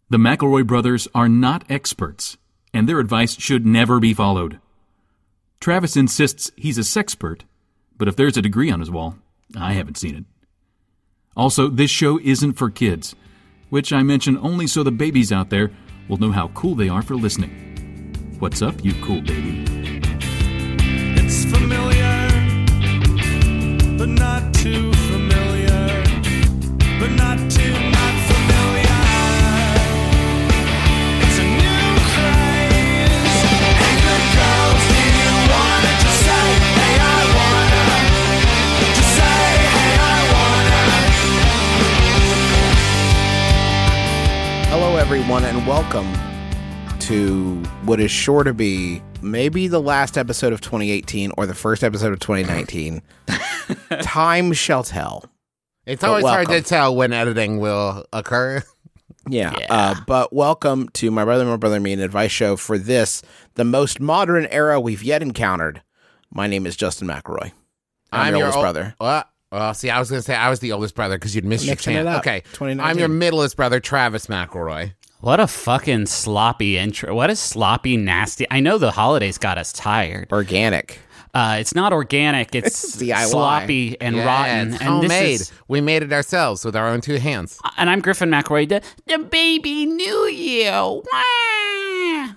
The McElroy brothers are not experts, and their advice should never be followed. Travis insists he's a sexpert, but if there's a degree on his wall, I haven't seen it. Also, this show isn't for kids, which I mention only so the babies out there will know how cool they are for listening. What's up, you cool baby? It's familiar, but not too familiar, but not too not familiar. It's a new craze. Hey, good girls, do you wanna just say, hey, I wanna? Just say, hey, I wanna. Hello, everyone, and welcome to what is sure to be maybe the last episode of 2018 or the first episode of 2019. Time shall tell. It's But always hard to welcome. tell when editing will occur. But welcome to My Brother, Me, an advice show for this, the most modern era we've yet encountered. My name is Justin McElroy. I'm your oldest brother. Well, see, I was going to say I was the oldest brother because you'd missed your Mixing it chance. up. Okay, 2019. I'm your middleest brother, Travis McElroy. What a fucking sloppy intro. What a sloppy, nasty. I know the holidays got us tired. Organic. It's not organic. It's DIY. sloppy and rotten. It's and homemade. This is, We made it ourselves with our own two hands. and I'm Griffin McElroy. The baby knew you. Wah!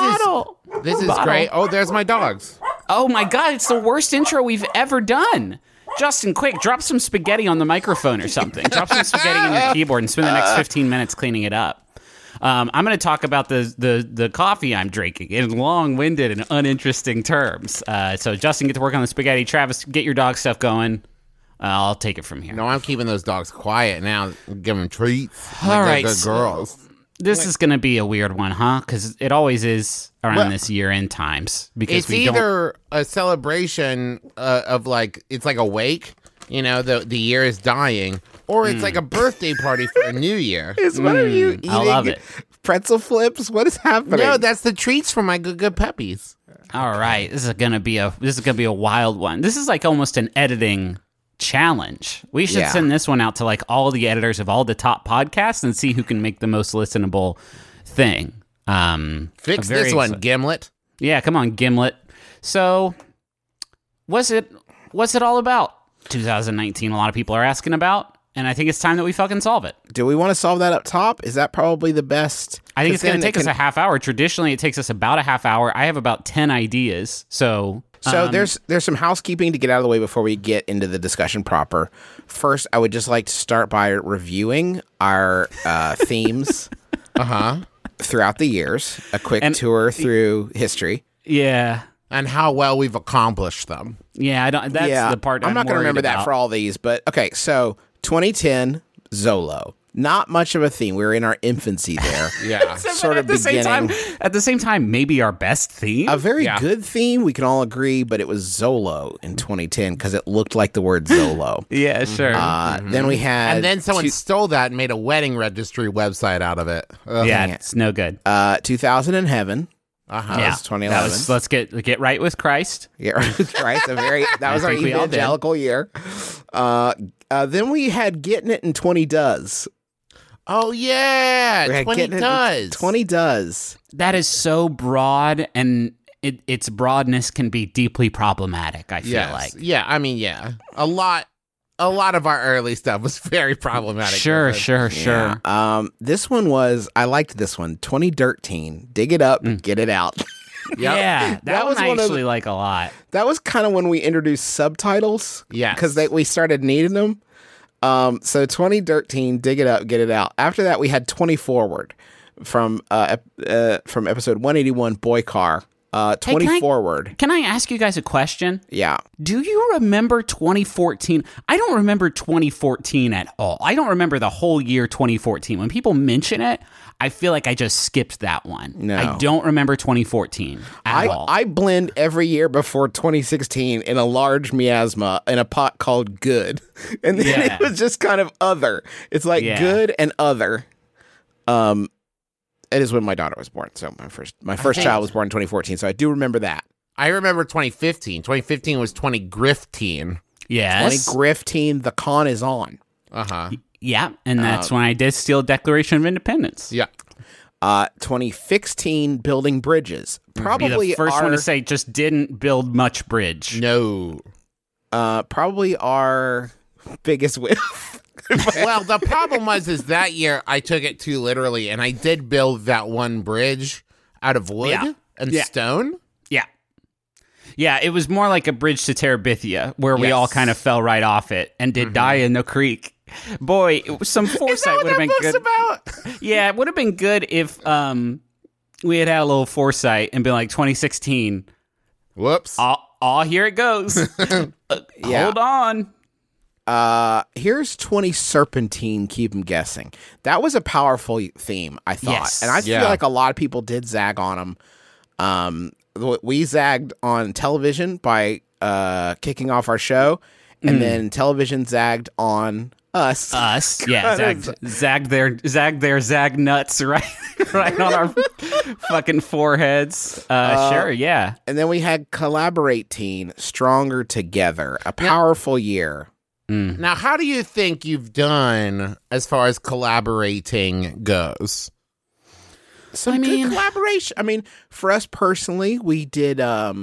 This is Bottle. great. Oh, there's my dogs. Oh my God, it's the worst intro we've ever done. Justin, quick, drop some spaghetti on the microphone or something. Drop some spaghetti on your keyboard and spend the next 15 minutes cleaning it up. I'm going to talk about the coffee I'm drinking in long-winded and uninteresting terms. So, Justin, get to work on the spaghetti. Travis, get your dog stuff going. I'll take it from here. No, I'm keeping those dogs quiet now. Give them treats. All Like they're right, good so- girls. This is going to be a weird one, huh? Because it always is around Well, this year-end times. Because It's we don't. either a celebration of like, it's like a wake, you know, the year is dying, or it's like a birthday party for a new year. Is what are you eating? I love it. Pretzel flips? What is happening? No, that's the treats for my good puppies. All right, this is gonna be a wild one. This is like almost an editing challenge. We should Yeah. send this one out to like all the editors of all the top podcasts and see who can make the most listenable thing. Fix I'm very this one, excited. Gimlet. Yeah, come on, Gimlet. So, what's it all about? 2019. A lot of people are asking about, and I think it's time that we fucking solve it. Do we want to solve that up top? Is that probably the best? I think it's going to take us a a half hour. Traditionally, it takes us about a half hour. I have about 10 ideas. So there's some housekeeping to get out of the way before we get into the discussion proper. First, I would just like to start by reviewing our themes throughout the years. A quick tour through history. yeah. And how well we've accomplished them. Yeah, I don't. That's the part I'm not going to remember that for all these, but okay. So 2010 Zolo. Not much of a theme. We were in our infancy there. Yeah. Sort of at the same time, beginning. at the same time, maybe our best theme. A very Yeah. good theme, we can all agree, but it was Zolo in 2010 because it looked like the word Zolo. Yeah, sure. Then we had And then someone stole that and made a wedding registry website out of it. Ugh. yeah, it. it's no good. 2000 in Heaven. Uh-huh. That was 2011. Let's get right with Christ. Yeah, right. That was our think we all did. evangelical year. Then we had Getting It in 20 Does. Oh, yeah. We had 20 Getting It in does. 20 Does. That is so broad, and its broadness can be deeply problematic. I feel like. Yeah, I mean, yeah. A lot of our early stuff was very problematic. Sure. Yeah. This one was, I liked this one. 2013. Dig it up, get it out. Yeah, that was one I one of actually like a lot. That was kind of when we introduced subtitles. Yes. Because we started needing them. So 2013, Dig It Up, Get It Out. After that, we had 20 Forward from episode 181, Boy Car. 20 can I- Forward. Can I ask you guys a question? Yeah. Do you remember 2014? I don't remember 2014 at all. I don't remember the whole year 2014. When people mention it, I feel like I just skipped that one. No. I don't remember 2014 at all. I blend every year before 2016 in a large miasma in a pot called Good. And then Yeah. it was just kind of other. It's like Yeah. Good and Other. It is when my daughter was born. So my first child was born in 2014. So I do remember that. I remember 2015. 2015 was 20 Grifteen. yes. 20 Grifteen, the con is on. Uh-huh. Yeah, and that's when I did steal Declaration of Independence. Yeah. 2016, building bridges. Be Probably the first our, one to say just didn't build much bridge. No. probably our biggest whiff. Well, the problem is that year I took it too literally, and I did build that one bridge out of wood and stone. Yeah. Yeah, it was more like a bridge to Terabithia, where we all kind of fell right off it and did die in the creek. Boy, some foresight would have been good. About? Yeah, it would have been good if we had a little foresight and been like 2016. Whoops. Here it goes. Hold on. Here's 20 Serpentine, keep 'em guessing. That was a powerful theme, I thought. Yes. And I feel like a lot of people did zag on them. We zagged on television by kicking off our show, and then television zagged on us. Yeah, zagged their zag nuts right on our fucking foreheads. Sure, yeah. And then we had Collaborate Teen, Stronger Together, a powerful year. Now, how do you think you've done as far as collaborating goes? Some good collaboration. I mean, for us personally, we did.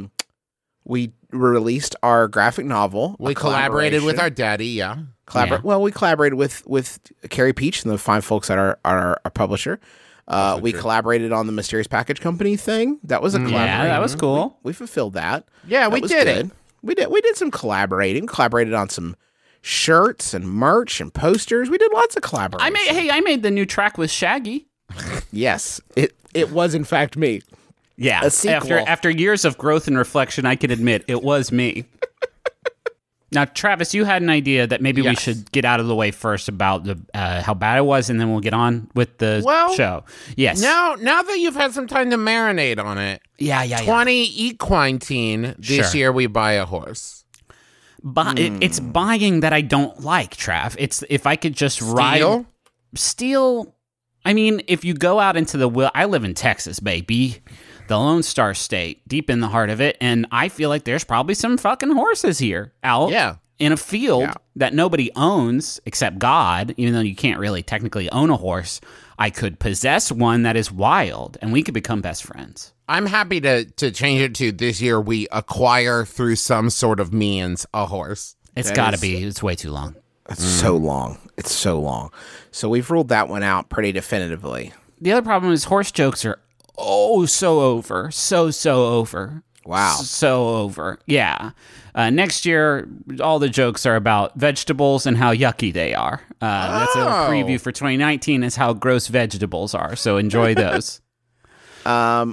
We released our graphic novel. We collaborated with our daddy, yeah. Well, we collaborated with Carrie Peach and the fine folks at our publisher. We collaborated on the Mysterious Package Company thing. That was a collaboration. Yeah, that was cool. We fulfilled that. Yeah, That we was did good. it. We did some collaborating. Collaborated on some shirts and merch and posters. We did lots of collaboration. I made the new track with Shaggy. Yes, it was in fact me. Yeah, A sequel. after years of growth and reflection, I can admit it was me. Now, Travis, you had an idea that maybe we should get out of the way first about the how bad it was, and then we'll get on with the show. Yes. Now that you've had some time to marinate on it, Yeah. 20 equine teen, this year we buy a horse. But it's buying that I don't like, Trav. It's if I could just ride Steel. I mean, if you go out into the I live in Texas, baby. The Lone Star State, deep in the heart of it, and I feel like there's probably some fucking horses here out in a field that nobody owns except God, even though you can't really technically own a horse. I could possess one that is wild, and we could become best friends. I'm happy to change it to this year we acquire through some sort of means a horse. It's got to be. It's way too long. It's so long. It's so long. So we've ruled that one out pretty definitively. The other problem is horse jokes are so over. So over. Wow. So over. Yeah. Next year, all the jokes are about vegetables and how yucky they are. That's a preview for 2019 is how gross vegetables are. So enjoy those. I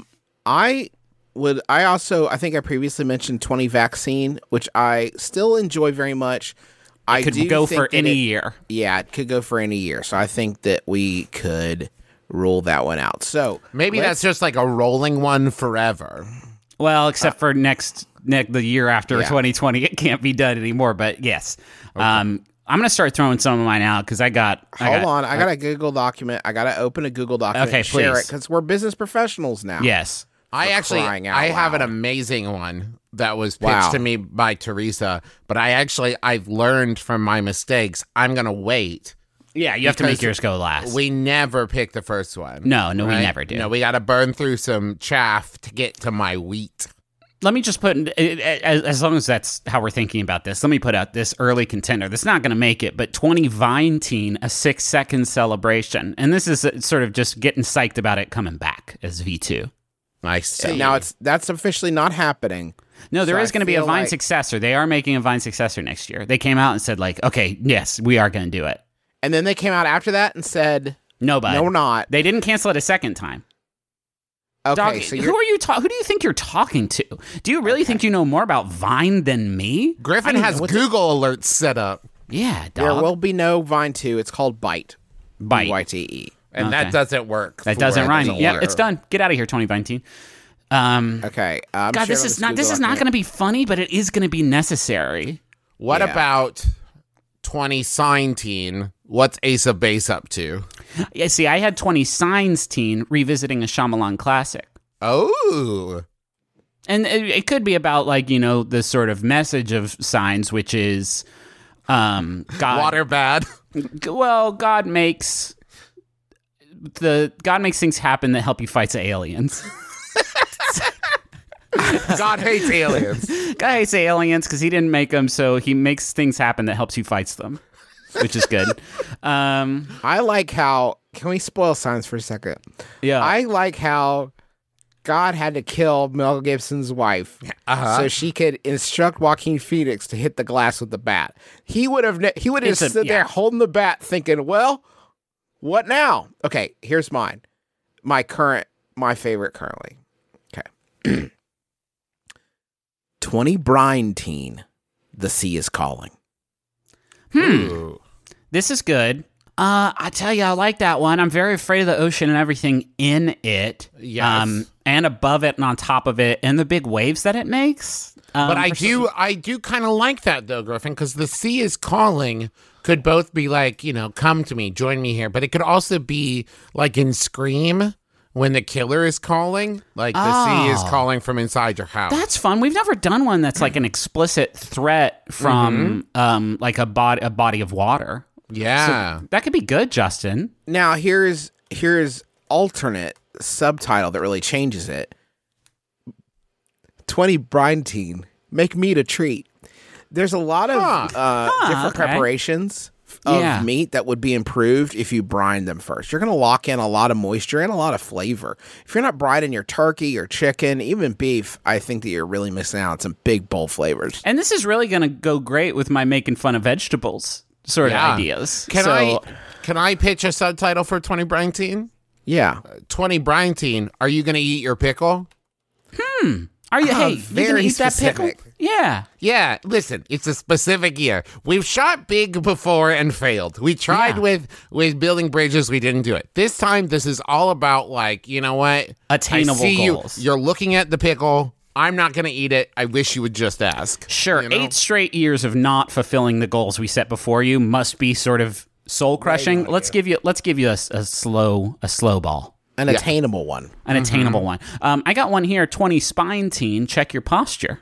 think I previously mentioned 20 vaccine, which I still enjoy very much. It could go for any year. Yeah, it could go for any year. So I think that we could rule that one out. So maybe that's just like a rolling one forever. Well, except for the year after 2020, it can't be done anymore. But yes, okay. I'm gonna start throwing some of mine out because I got a Google document. I gotta open a Google document. Okay, and share please. it because we're business professionals now. Yes, I have an amazing one that was pitched to me by Teresa, but I've learned from my mistakes. I'm gonna wait. Yeah, you have to make yours go last. We never pick the first one. No, we never do. No, we got to burn through some chaff to get to my wheat. Let me just put, as long as that's how we're thinking about this, let me put out this early contender. That's not going to make it, but 20 Vine Teen, a 6-second celebration. And this is sort of just getting psyched about it coming back as V2. I see. Now that's officially not happening. No, there is going to be a Vine successor. They are making a Vine successor next year. They came out and said okay, yes, we are going to do it. And then they came out after that and said, "No, bud. No, we're not." They didn't cancel it a second time. Okay, Dog, so who are you? Who do you think you're talking to? Do you really think you know more about Vine than me? Griffin has Google alerts set up. Yeah, dog. There will be no Vine 2. It's called Byte. BYTE. And that doesn't work. That doesn't rhyme. Yeah, it's done. Get out of here, 20 Vine Teen. Okay. God, this is not going to be funny, but it is going to be necessary. What about 20 Sign Teen? What's Ace of Base up to? Yeah, see, I had 20 Signs Teen revisiting a Shyamalan classic. Oh. And it could be about, the sort of message of Signs, which is God. Water bad. Well, God makes the God makes things happen that help you fight the aliens. God hates aliens. God hates aliens because he didn't make them, so he makes things happen that helps you fight them, which is good. I like how. Can we spoil science for a second? Yeah. I like how God had to kill Mel Gibson's wife so she could instruct Joaquin Phoenix to hit the glass with the bat. He would have It's a- stood there holding the bat, thinking, "Well, what now?" Okay, here's mine. My favorite currently. Okay. 20 brine teen. The sea is calling. This is good. I tell you, I like that one. I'm very afraid of the ocean and everything in it. Yes. And above it and on top of it and the big waves that it makes. But I do kind of like that though, Griffin, because the sea is calling could both be like, come to me, join me here, but it could also be like in Scream when the killer is calling, like the sea is calling from inside your house. That's fun. We've never done one that's like an explicit threat from like a body of water. Yeah. That could be good, Justin. Now here's alternate subtitle that really changes it. 20 brine teen, make meat a treat. There's a lot of different preparations of meat that would be improved if you brine them first. You're going to lock in a lot of moisture and a lot of flavor. If you're not brining your turkey or chicken, even beef, I think that you're really missing out on some big, bold flavors. And this is really going to go great with my making fun of vegetables sort of ideas. Can I pitch a subtitle for 20 brine teen? Yeah. 20 brine teen, are you going to eat your pickle? Are you? Hey, you very gonna eat that specific. pickle? Yeah. Yeah, listen, it's a specific year. We've shot big before and failed. We tried with building bridges, we didn't do it. This time, this is all about like, you know what? Attainable I see goals. You're looking at the pickle. I'm not going to eat it. I wish you would just ask. Sure. You know? 8 straight years of not fulfilling the goals we set before you must be sort of soul crushing. Let's give you a slow ball. An attainable one. An attainable one. I got one here. 20 spine teen. Check your posture.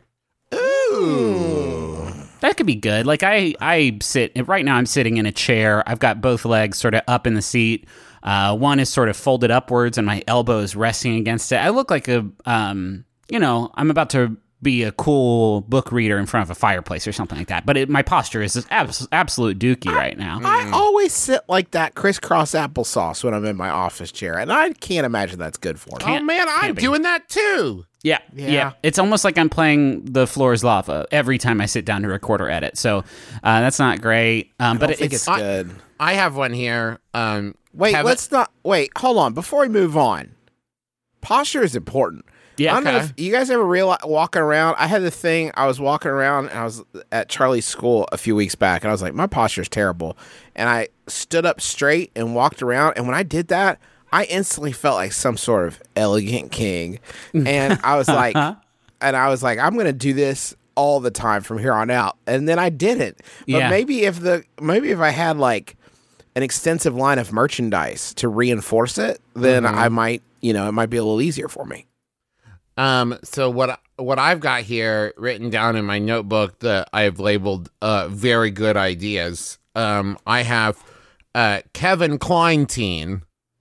Ooh, that could be good. Like I sit right now. I'm sitting in a chair. I've got both legs sort of up in the seat. One is sort of folded upwards, and my elbow is resting against it. I look like I'm about to be a cool book reader in front of a fireplace or something like that. But my posture is just absolute dookie right now. I always sit like that crisscross applesauce when I'm in my office chair, and I can't imagine that's good for me. Oh, man, I'm doing that too. Yeah. It's almost like I'm playing The Floor is Lava every time I sit down to record or edit. So that's not great. I But don't think it's good. I have one here. Wait, Kevin- hold on. Before we move on, posture is important. Yeah, I don't know okay. if you guys ever realize walking around. I had the thing. I was walking around and I was at Charlie's school a few weeks back, and I was like, my posture is terrible. And I stood up straight and walked around. And when I did that, I instantly felt like some sort of elegant king. And I was like, I'm going to do this all the time from here on out. And then I didn't. But Yeah. maybe if I had like an extensive line of merchandise to reinforce it, then I might, it might be a little easier for me. So what I've got here written down in my notebook that I have labeled very good ideas. I have Kevin Klein teen.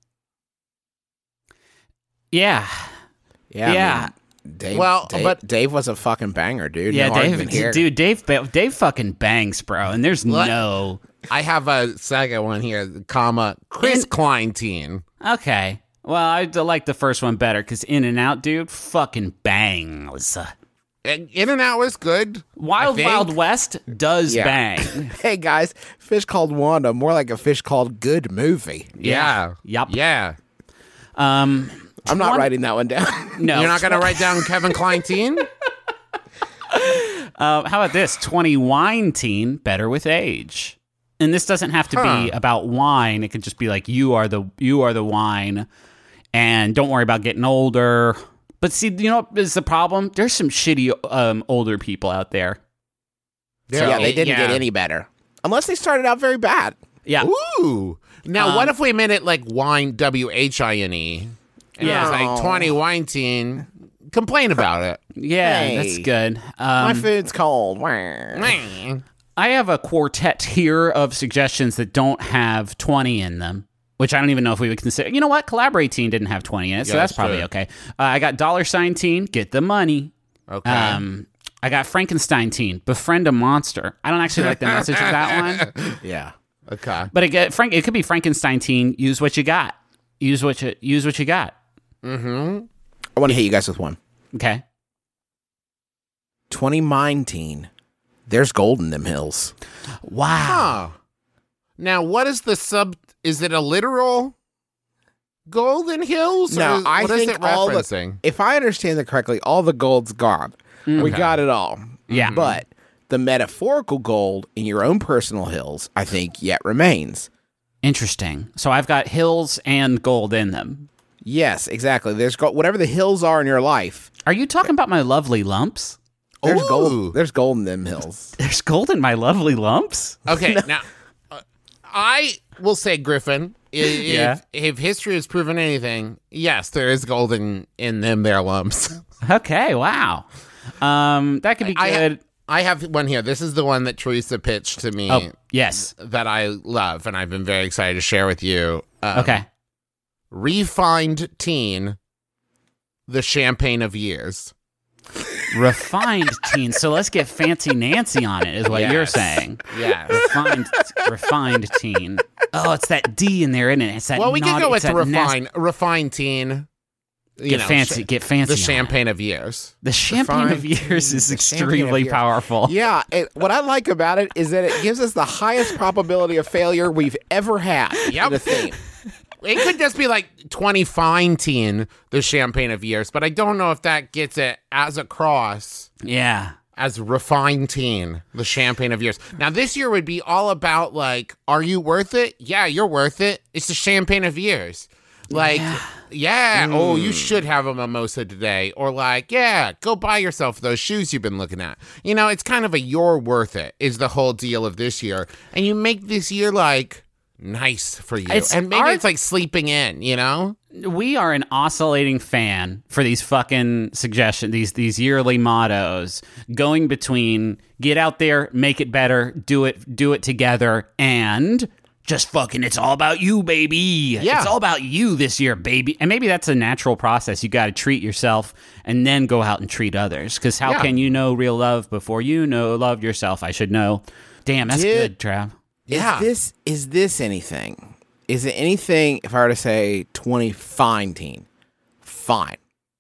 Yeah. Yeah. I mean, Dave was a fucking banger, dude. Yeah, No argument here. Dave fucking bangs, bro. And there's What? no... I have a second one here, comma, Chris Klein teen. Okay. Well, I like the first one better because In and Out, dude, fucking bangs. In and Out was good. Wild I think. Wild West does Yeah. bang. Hey guys, fish called Wanda, more like a fish called good movie. Yeah. Yup. Yeah. I'm not writing that one down. No. You're not going to write down Kevin Klein teen? How about this? 20 wine teen, better with age. And this doesn't have to be about wine. It could just be like you are the wine, and don't worry about getting older. But see, you know what is the problem? There's some shitty older people out there. Yeah, they didn't get any better. Unless they started out very bad. Yeah. Ooh. Now, what if we made it like wine, W-H-I-N-E? And Yeah. it was like 20 wine teen. Complain about it. Yeah, Hey. that's good. My food's cold. I have a quartet here of suggestions that don't have 20 in them. which I don't even know if we would consider. You know what? Collaborate Teen didn't have 20 in it, so Yeah, that's that's probably true. okay. I got $sign Teen, get the money. Okay. I got Frankenstein Teen, befriend a monster. I don't actually like the message of that one, Yeah. Okay. but it could be Frankenstein Teen. Use what you got. Use what you got. I want to hit you guys with one. Okay. 20 Mine Teen. There's gold in them hills. Wow. Huh. Now, what is the sub? Is it a literal Golden Hills? No, or I what is think it all the, referencing? if I understand that correctly, all the gold's gone. We got it all. Yeah. But the metaphorical gold in your own personal hills, I think, yet remains. Interesting. So I've got hills and gold in them. Yes, exactly. There's whatever the hills are in your life. Are you talking about my lovely lumps? There's Ooh. gold. There's gold in them hills. There's gold in my lovely lumps? Okay, now I will say, Griffin, Yeah. if history has proven anything, yes, there is golden in them there lumps. Okay, wow. That could be good. I have one here. This is the one that Teresa pitched to me Oh, yes. that I love, and I've been very excited to share with you. Okay. Refined Teen, the champagne of years. Refined Teen. So let's get Fancy Nancy on it, is what you're Yes. saying. Yes. Refined Teen. Oh, it's that D in there, isn't it? It's that Well, we could naughty- go with it's that refined teen. Get fancy. Get fancy. The on it. champagne of years. The champagne of Refined years Teen, is the champagne of extremely years. powerful. Yeah, what I like about it is that it gives us the highest probability of failure we've ever had. Yep. in a theme. It could just be like 20 fine teen, the champagne of years, but I don't know if that gets it as across Yeah. as refined teen, the champagne of years. Now, this year would be all about like, are you worth it? Yeah, you're worth it. It's the champagne of years. Like, yeah, oh, you should have a mimosa today. Or like, yeah, go buy yourself those shoes you've been looking at. You know, it's kind of a you're worth it is the whole deal of this year. And you make this year like nice for you. And maybe it's like sleeping in, you know? We are an oscillating fan for these fucking suggestions, these yearly mottos, going between get out there, make it better, do it together, and just fucking it's all about you, baby. Yeah. It's all about you this year, baby. And maybe that's a natural process. You got to treat yourself and then go out and treat others. Because how Yeah. can you know real love before you know love yourself? I should know. Damn, that's good, Trav. Yeah. Is this anything? Is it anything if I were to say 20 fine teen? Fine.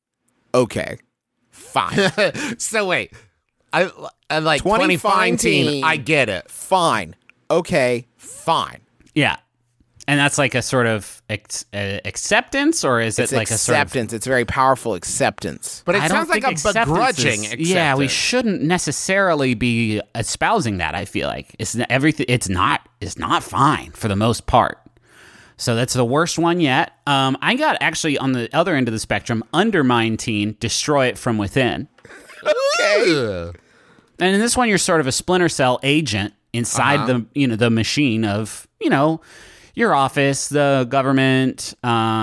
Okay. Fine. So wait, I like 20 20 fine fine teen. teen. I get it. Fine. Okay. Fine. Yeah. And that's like a sort of acceptance, or is It's it like a sort of acceptance. It's very powerful acceptance. But it I don't sounds like think a acceptance begrudging is- acceptance. Yeah, we shouldn't necessarily be espousing that. I feel like it's everything. It's not fine for the most part. So that's the worst one yet. I got actually on the other end of the spectrum, undermine teen, destroy it from within. Ugh. And in this one, you're sort of a Splinter Cell agent inside the machine of your office, the government,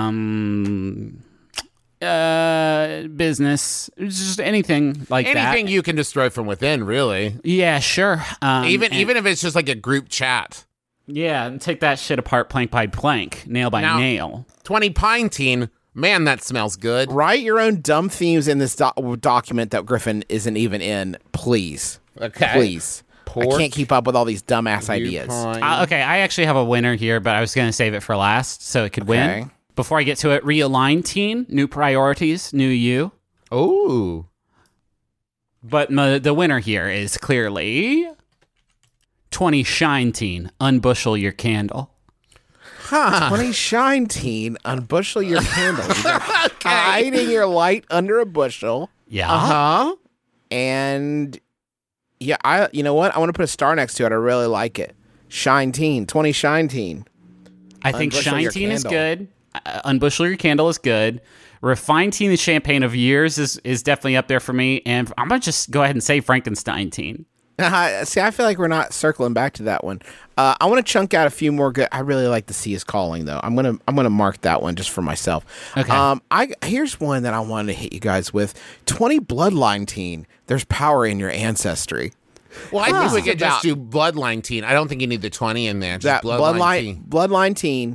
business, just anything like that. Anything you can destroy from within, really. Yeah, sure. Even if it's just like a group chat. Yeah, and take that shit apart plank by plank, nail by Now- nail. 20 pine teen. Man, that smells good. Write your own dumb themes in this document that Griffin isn't even in, please. Okay. Please. Pork, I can't keep up with all these dumbass ideas. Okay, I actually have a winner here, but I was going to save it for last so it could Okay. win. Before I get to it, realign teen, new priorities, new you. Oh. But the winner here is clearly 20 shine teen, unbushel your candle. 20 shine teen, unbushel your candle. You're hiding your light under a bushel. Yeah. Huh? And yeah, you know what? I want to put a star next to it. I really like it. Shine teen, 20 shine teen. I think Unbushel shine your teen is candle. good. Unbushel your candle is good. Refine teen, the champagne of years is definitely up there for me. And I'm going to just go ahead and say Frankenstein teen. See, I feel like we're not circling back to that one. I want to chunk out a few more good. I really like The Sea Is Calling, though. I'm gonna mark that one just for myself. Okay. Here's one that I wanted to hit you guys with. 20 bloodline teen. There's power in your ancestry. Well, I think we This could is just about- do bloodline teen. I don't think you need the 20 in there. Just That bloodline teen. bloodline teen.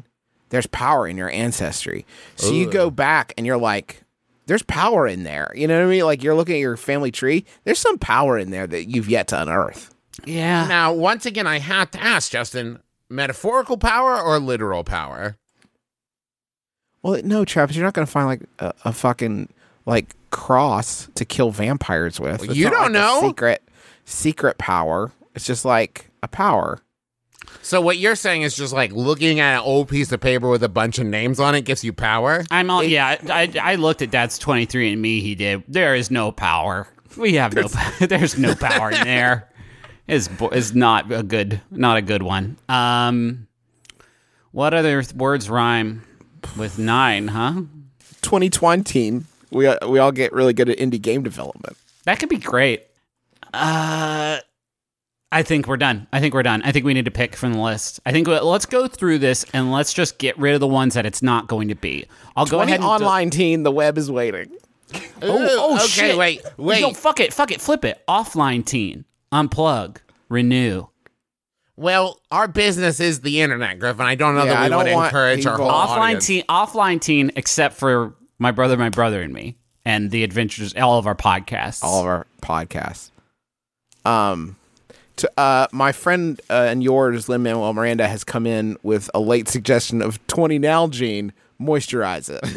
there's power in your ancestry. So you go back and you're like, there's power in there. You know what I mean? Like you're looking at your family tree. There's some power in there that you've yet to unearth. Yeah. Now, once again, I have to ask, Justin, metaphorical power or literal power? Well, no, Travis, you're not going to find like a fucking like cross to kill vampires with. It's You not don't like a know. secret power. It's just like a power. So what you're saying is just like looking at an old piece of paper with a bunch of names on it gives you power? I looked at Dad's 23andMe. He did. There is no power. We have no. There's no power in there. Is not a good one. What other words rhyme with 9? Huh? 2020. We all get really good at indie game development. That could be great. I think we're done. I think we need to pick from the list. I think let's go through this and let's just get rid of the ones that it's not going to be. I'll go ahead and online teen. The web is waiting. Oh, okay, shit. wait. No, fuck it, flip it. Offline teen, unplug, renew. Well, our business is the internet, Griffin. I don't know Yeah, that I we don't would want encourage our people- whole Offline audience. teen, except for my brother and me, and the adventures, all of our podcasts. My friend and yours, Lin-Manuel Miranda, has come in with a late suggestion of 20 Nalgene. Moisturize it.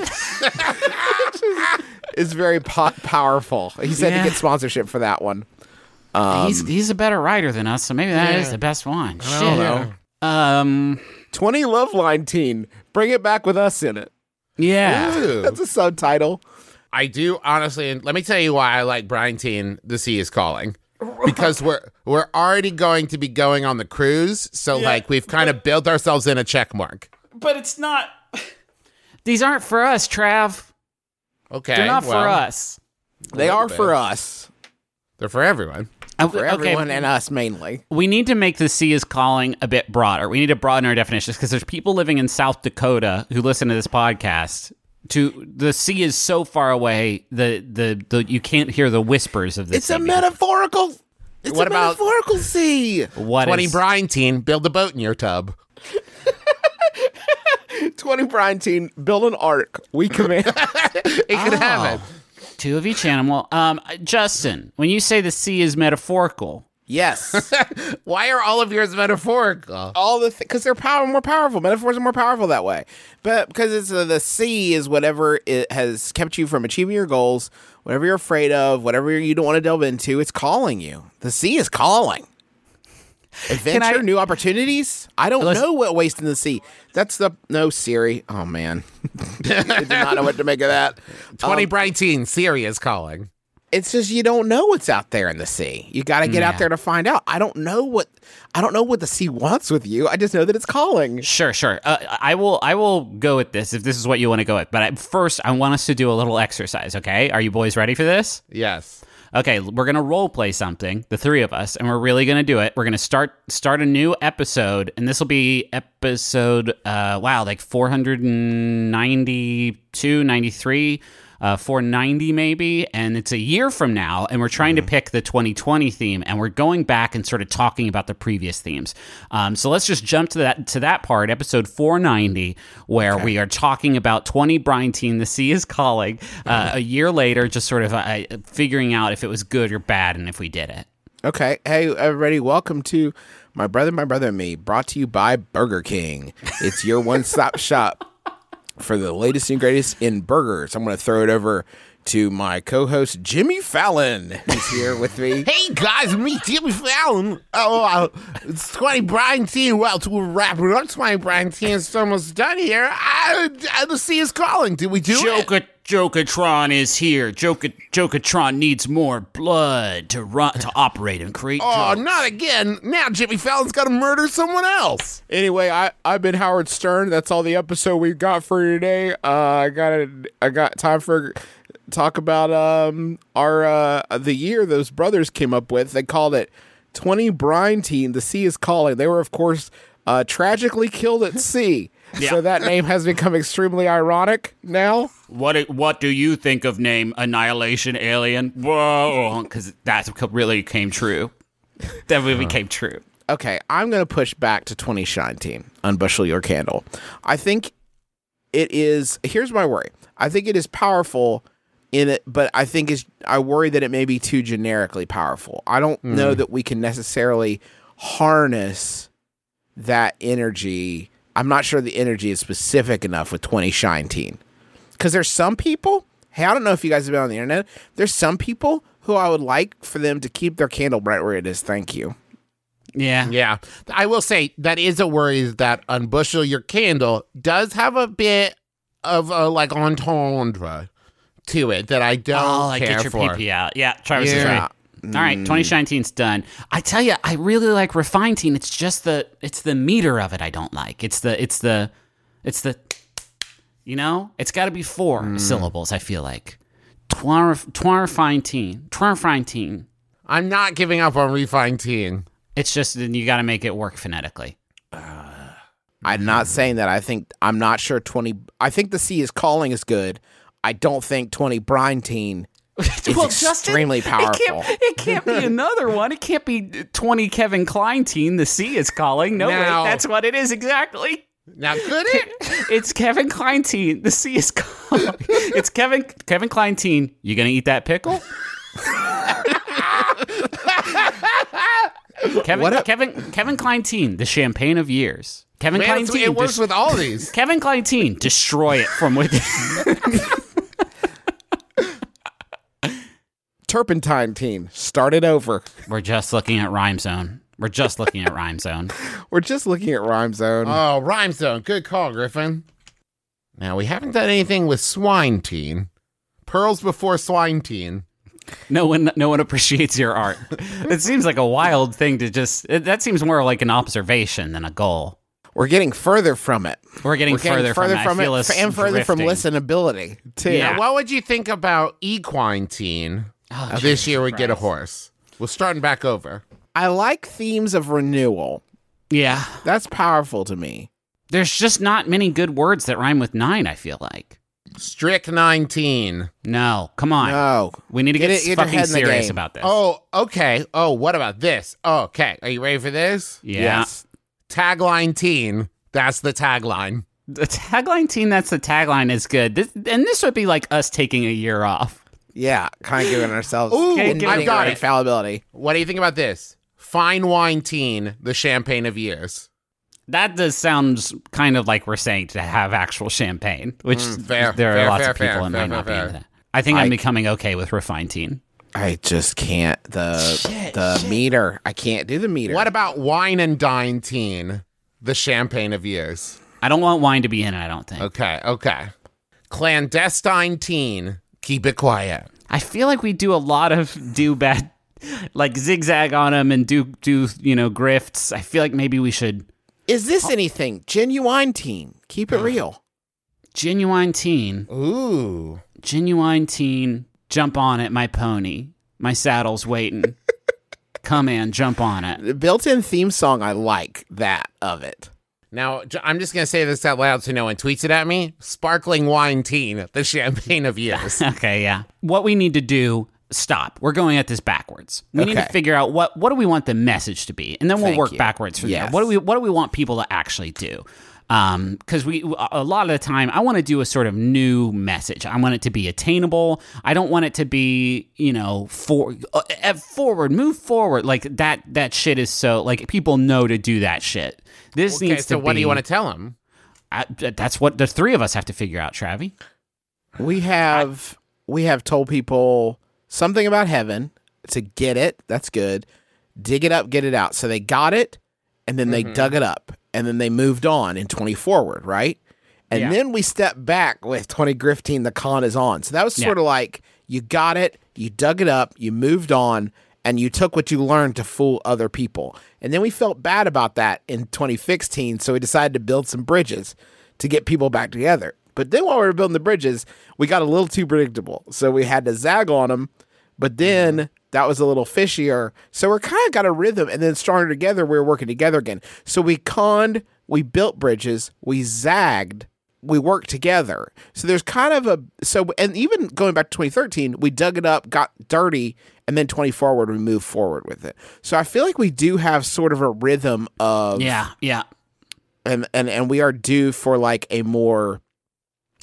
It's very powerful. He said to get sponsorship for that one. He's a better writer than us, so maybe that is the best one. I don't know. 20 Loveline Teen. Bring it back with us in it. Yeah. Ooh. That's a subtitle. I do honestly, and let me tell you why I like Brian Teen. The Sea is Calling, because we're already going to be going on the cruise, so like we've kind of built ourselves in a check mark. But it's not. These aren't for us, Trav. Okay, They're not well, for us. They are for us. They're for everyone. For everyone and us mainly. We need to make the Sea is Calling a bit broader. We need to broaden our definitions because there's people living in South Dakota who listen to this podcast. The sea is so far away the you can't hear the whispers of this. It's a metaphorical. It's What a about- metaphorical sea. What 20 is- Brian Teen, build a boat in your tub. 20 Brian Teen, build an ark. We command. It could happen. Two of each animal. Justin, when you say the sea is metaphorical, Yes. Why are all of yours metaphorical? Because they're more powerful. Metaphors are more powerful that way. But because it's the sea is whatever it has kept you from achieving your goals, whatever you're afraid of, whatever you don't want to delve into, it's calling you. The sea is calling. Adventure, new opportunities. I don't know what waste in the sea. No Siri. Oh man, I did not know what to make of that. 20 Brian Teen, Siri is calling. It's just you don't know what's out there in the sea. You got to get out there to find out. I don't know what the sea wants with you. I just know that it's calling. Sure. I will go with this if this is what you want to go with. But first, I want us to do a little exercise. Okay, are you boys ready for this? Yes. Okay, we're gonna role play something, the three of us, and we're really gonna do it. We're gonna start a new episode, and this will be episode 492, 93. 490 maybe, and it's a year from now, and we're trying to pick the 2020 theme, and we're going back and sort of talking about the previous themes. So let's just jump to that part, episode 490, where we are talking about 20 Brian Teen, The Sea is Calling, a year later, just sort of figuring out if it was good or bad, and if we did it. Okay. Hey, everybody, welcome to My Brother and Me, brought to you by Burger King. It's your one-stop shop for the latest and greatest in burgers. I'm going to throw it over to my co-host, Jimmy Fallon, who's here with me. Hey guys, me, Jimmy Fallon. It's 20 Brian Teen. Well, we're wrapping up 20 Brian Teen. It's almost done here. The sea is calling. Did we do it? Jokatron is here. Jokatron needs more blood to operate and create Oh, jokes. not again. Now Jimmy Fallon's got to murder someone else. Anyway, I've been Howard Stern. That's all the episode we've got for today. I got time for talk about our the year those brothers came up with. They called it 20 Brian Teen, The Sea is Calling. They were, of course, tragically killed at sea. So that name has become extremely ironic now. What do you think of name Annihilation Alien? Whoa, because that really came true. That really came true. Okay, I'm going to push back to 20 Shine Team, Unbushel Your Candle. I think it is. Here's my worry. I think it is powerful in it, but I worry that it may be too generically powerful. I don't know that we can necessarily harness that energy. I'm not sure the energy is specific enough with 20 Shine Teen. Because there's some people, hey, I don't know if you guys have been on the internet, there's some people who I would like for them to keep their candle right where it is. Thank you. Yeah. Yeah. I will say that is a worry that Unbushel Your Candle does have a bit of a like entendre to it that I don't like care get your for. PP out. Yeah, Travis is right. Yeah. All right, 20 Shine Teen's done. I tell you, I really like Refined Teen. It's just the meter of it I don't like. It's the you know, it's got to be 4 syllables. I feel like Refined Teen. I'm not giving up on Refined Teen. It's just you got to make it work phonetically. I'm not saying that. I'm not sure 20. I think the C is calling is good. I don't think 20 Brine Teen is extremely powerful. It can't be another one. It can't be 20 Kevin Klein Teen. The C is calling. No, Now- wait, that's what it is exactly. Now, could it? It's Kevin Klein Teen. The C is calling. It's Kevin Klein Teen. You gonna eat that pickle? Kevin Klein Teen. The champagne of years. Kevin Man, Klein Teen. it works with all these. Kevin Klein Teen. Destroy it from within. Turpentine Teen. Start it over. We're just looking at Rhyme Zone. We're just looking at Rhyme Zone. We're just looking at Rhyme Zone. Oh, Rhyme Zone. Good call, Griffin. Now, we haven't done anything with Swine Teen. Pearls before Swine Teen. No one appreciates your art. It seems like a wild thing to just. That seems more like an observation than a goal. We're getting further from it. We're getting further from it. I feel us and further from drifting. listenability too. Yeah. Now, what would you think about Equine Teen? This year we get a horse. We're starting back over. I like themes of renewal. Yeah. That's powerful to me. There's just not many good words that rhyme with 9, I feel like. Strict 19. No, come on. No. We need to Get your fucking head in the serious game. about this. Oh, okay. Oh, what about this? Oh, okay. Are you ready for this? yeah. Yes. Tagline Teen. That's the tagline. The tagline Teen, that's the tagline is good. This would be like us taking a year off. Yeah, kind of giving ourselves Ooh, I've got it. infallibility. What do you think about this? Fine Wine Teen, the champagne of years. That does sounds kind of like we're saying to have actual champagne, which fair, there are fair, lots fair, of people fair, and fair, might not be fair. into that. I think I'm becoming okay with Refined Teen. I just can't. The meter. I can't do the meter. What about Wine and Dine Teen, the champagne of years? I don't want wine to be in it, I don't think. Okay. Clandestine Teen, keep it quiet. I feel like we do a lot of bad, like zigzag on them and do grifts. I feel like maybe we should Is this anything? Genuine Teen. Keep it real. Genuine Teen. Ooh. Genuine Teen. Jump on it, my pony. My saddle's waiting. Come in, jump on it. The built-in theme song, I like that of it. Now, I'm just going to say this out loud so no one tweets it at me. Sparkling Wine Teen, the champagne of years. Okay, yeah. What we need to do, stop. We're going at this backwards. We need to Okay. figure out what do we want the message to be, and then we'll Thank work you. backwards from there. Yes. What do we want people to actually do? Because a lot of the time, I want to do a sort of new message. I want it to be attainable. I don't want it to be, forward, move forward. Like that shit is so like people know to do that shit. This Okay, needs to so be. what do you want to tell them? That's what the three of us have to figure out, Travi. We have told people something about heaven to get it. That's good. Dig it up, get it out. So they got it, and then they dug it up, and then they moved on in 20 forward, right? And Yeah. then we stepped back with 20 Griftine, the con is on. So that was sort of like you got it, you dug it up, you moved on, and you took what you learned to fool other people. And then we felt bad about that in 2016, so we decided to build some bridges to get people back together. But then while we were building the bridges, we got a little too predictable. So we had to zag on them, but then that was a little fishier. So we're kind of got a rhythm, and then stronger together, we were working together again. So we conned, we built bridges, we zagged, we worked together. So there's kind of and even going back to 2013, we dug it up, got dirty, and then 20 forward, we moved forward with it. So I feel like we do have sort of a rhythm of Yeah. and we are due for like a more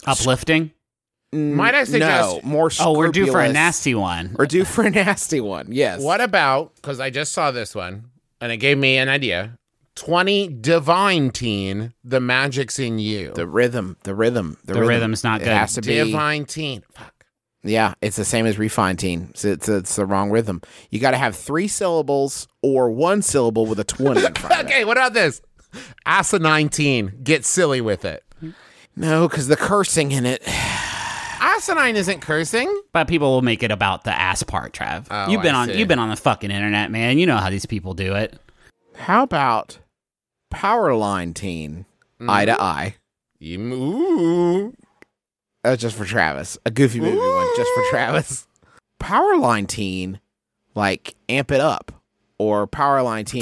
Uplifting? Might I suggest? No, more Oh, we're due for a scrupulous. nasty one. We're due for a nasty one. Yes. What about, because I just saw this one, and it gave me an idea, 20 Divine Teen, The Magic's in You. The rhythm. The rhythm's not It good. has to be. Divine Teen. Fuck. Yeah, it's the same as Refined Teen. It's the wrong rhythm. You got to have 3 syllables or 1 syllable with a 20 in front of it. Okay, what about this? Asinine Teen, Get Silly with It. No, because the cursing in it. Asinine isn't cursing. But people will make it about the ass part, Trav. Oh, you've been I on see. you've been on the fucking internet, man. You know how these people do it. How about Powerline Teen? Eye to eye. Ooh. That's just for Travis. A Goofy Movie one, just for Travis. Powerline Teen, like Amp It Up, or Powerline Teen.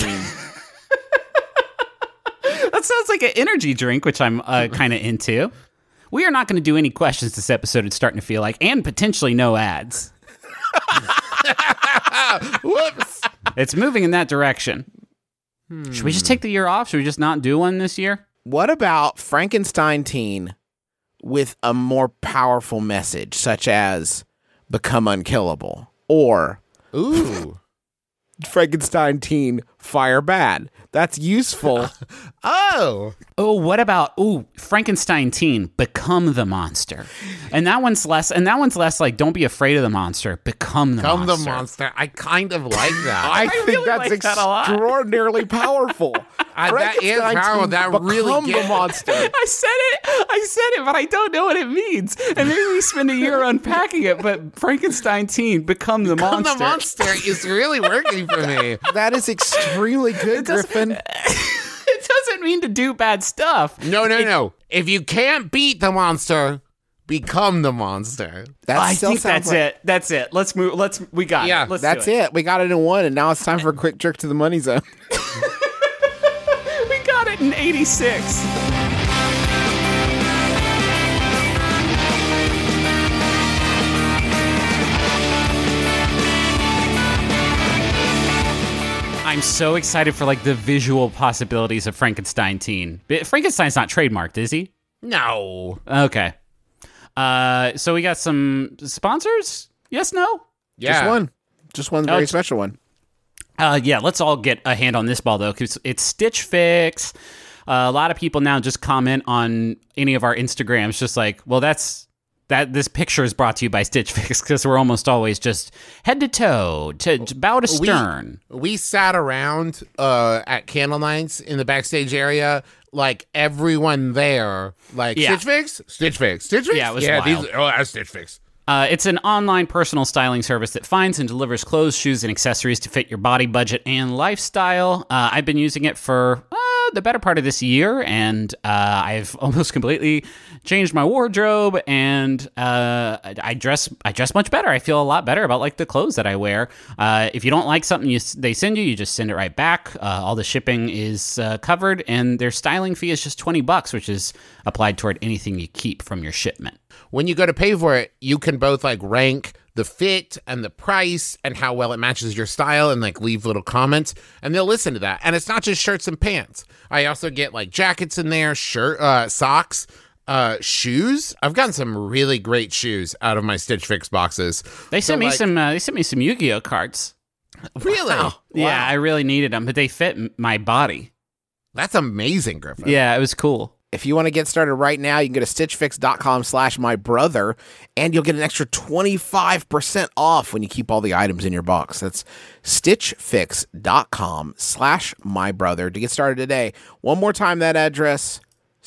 That sounds like an energy drink, which I'm kind of into. We are not going to do any questions this episode. It's starting to feel like, and potentially no ads. Whoops. It's moving in that direction. Should we just take the year off? Should we just not do one this year? What about Frankenstein Teen with a more powerful message, such as become unkillable, or Ooh. Frankenstein Teen Fire Bad? That's useful. Oh. Oh, what about Frankenstein Teen, become the monster, and that one's less like don't be afraid of the monster, become the Come monster. the monster. I kind of like that. I think really that's like that a lot. extraordinarily powerful. That is Frankenstein powerful. Teen, That really become gets- the monster. I said it, but I don't know what it means. And maybe we spend a year unpacking it, but Frankenstein Teen, become the Come monster. the monster is really working for me. That is extremely good, Griffin. It doesn't mean to do bad stuff. No. If you can't beat the monster, become the monster. That I still think sounds that's like- it. That's it. Let's move. We got Yeah, it. Let's That's do it. We got it in one, and now it's time for a quick jerk to the money zone. We got it in 86. I'm so excited for like the visual possibilities of Frankenstein Teen. Frankenstein's not trademarked, is he? No. Okay. So we got some sponsors? Yes, no? Yeah. Just one very it's- special one. Yeah, let's all get a hand on this ball, though, because it's Stitch Fix. A lot of people now just comment on any of our Instagrams, just like, well, this picture is brought to you by Stitch Fix, because we're almost always just head to toe, to bow to stern. We sat around at candle nights in the backstage area, like everyone there, like Yeah. Stitch Fix, Stitch Fix, Stitch Fix. Yeah, it was wild. That's Stitch Fix. It's an online personal styling service that finds and delivers clothes, shoes, and accessories to fit your body, budget, and lifestyle. I've been using it for the better part of this year, and I've almost completely changed my wardrobe, and I dress much better. I feel a lot better about like the clothes that I wear. If you don't like something they send you, you just send it right back. All the shipping is covered, and their styling fee is just $20, which is applied toward anything you keep from your shipment. When you go to pay for it, you can both like rank the fit and the price and how well it matches your style and like leave little comments, and they'll listen to that. And it's not just shirts and pants. I also get like jackets in there, socks, shoes. I've gotten some really great shoes out of my Stitch Fix boxes. They sent me like- some. They sent me some Yu-Gi-Oh cards. Really? Yeah, I really needed them, but they fit my body. That's amazing, Griffin. Yeah, it was cool. If you want to get started right now, you can go to stitchfix.com/mybrother, and you'll get an extra 25% off when you keep all the items in your box. That's stitchfix.com/mybrother to get started today. One more time, that address,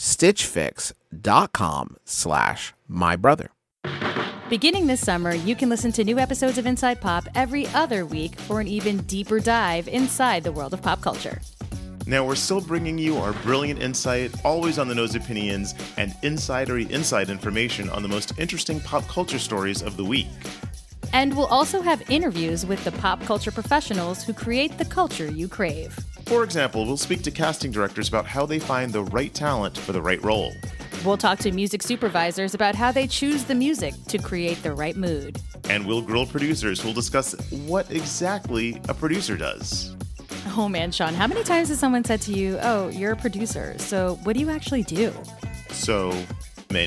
stitchfix.com/mybrother. Beginning this summer, you can listen to new episodes of Inside Pop every other week for an even deeper dive inside the world of pop culture. Now, we're still bringing you our brilliant insight, always on the nose opinions, and insidery inside information on the most interesting pop culture stories of the week. And we'll also have interviews with the pop culture professionals who create the culture you crave. For example, we'll speak to casting directors about how they find the right talent for the right role. We'll talk to music supervisors about how they choose the music to create the right mood. And we'll grill producers who'll discuss what exactly a producer does. Oh man, Sean, how many times has someone said to you, oh, you're a producer, so what do you actually do? So many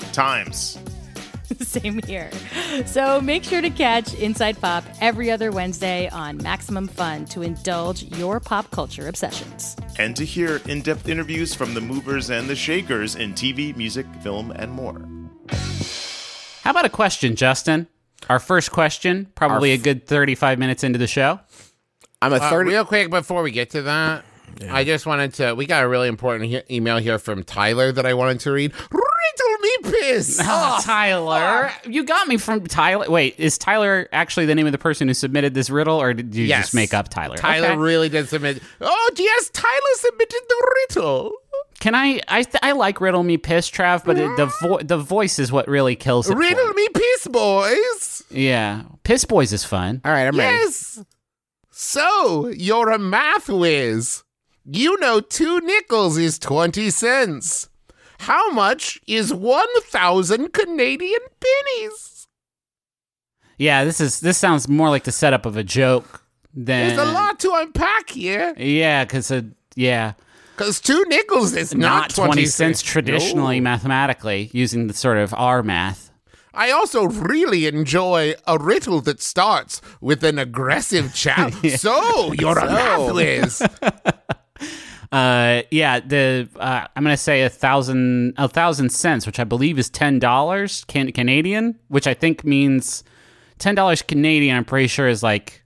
times. Same here. So make sure to catch Inside Pop every other Wednesday on Maximum Fun to indulge your pop culture obsessions. And to hear in-depth interviews from the movers and the shakers in TV, music, film, and more. How about a question, Justin? Our first question, probably a good 35 minutes into the show. I'm a 30. Real quick before we get to that, I just wanted to. We got a really important email here from Tyler that I wanted to read. Riddle me piss. Tyler. You got me from Tyler. Wait, is Tyler actually the name of the person who submitted this riddle, or did you just make up Tyler? Tyler Okay. really did submit. Oh, yes, Tyler submitted the riddle. Can I like Riddle Me Piss, Trav, but the voice is what really kills it. Riddle me piss, boys. Yeah. Piss Boys is fun. All right, I'm ready. Yes. So, you're a math whiz. You know 2 nickels is 20 cents. How much is 1,000 Canadian pennies? Yeah, this sounds more like the setup of a joke than... There's a lot to unpack here. Yeah, because, yeah. Because 2 nickels is Not 20 20 cents traditionally, mathematically, using the sort of R math. I also really enjoy a riddle that starts with an aggressive chap. So, you're a math whiz. I'm gonna say 1,000 cents, which I believe is $10 Canadian, which I think means $10 Canadian. I'm pretty sure is like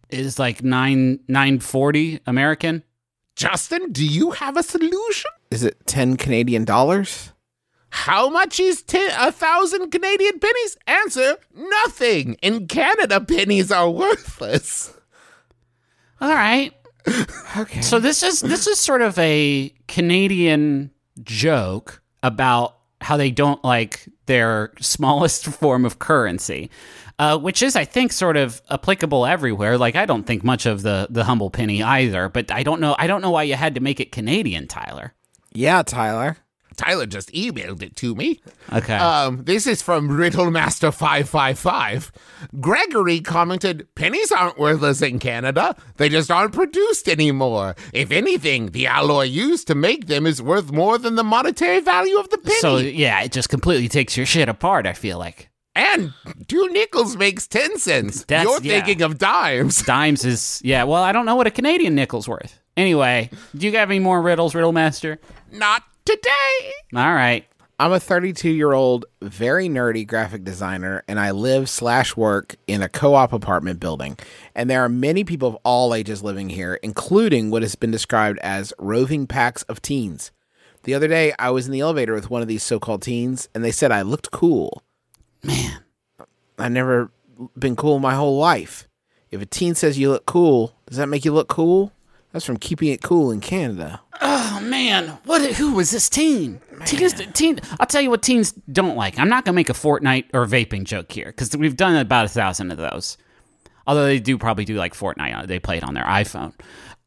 $9.40 American. Justin, do you have a solution? Is it 10 Canadian dollars? How much is 1,000 Canadian pennies? Answer, nothing. In Canada, pennies are worthless. All right. Okay. So this is sort of a Canadian joke about how they don't like their smallest form of currency, which is, I think, sort of applicable everywhere. Like, I don't think much of the humble penny either, but I don't know why you had to make it Canadian, Tyler. Yeah, Tyler. Tyler just emailed it to me. Okay. This is from Riddlemaster555. Gregory commented, pennies aren't worthless in Canada. They just aren't produced anymore. If anything, the alloy used to make them is worth more than the monetary value of the penny. So, yeah, it just completely takes your shit apart, I feel like. And 2 nickels makes 10 cents. You're thinking of dimes. Dimes is, yeah, well, I don't know what a Canadian nickel's worth. Anyway, do you have any more riddles, Riddle Master? Not today. All right. I'm a 32-year-old, very nerdy graphic designer, and I live/work in a co-op apartment building. And there are many people of all ages living here, including what has been described as roving packs of teens. The other day, I was in the elevator with one of these so-called teens, and they said I looked cool. Man. I've never been cool my whole life. If a teen says you look cool, does that make you look cool? That's from Keeping It Cool in Canada. Oh, man. Who was this teen? I'll tell you what teens don't like. I'm not going to make a Fortnite or vaping joke here, because we've done about 1,000 of those. Although they do probably do like Fortnite. They play it on their iPhone.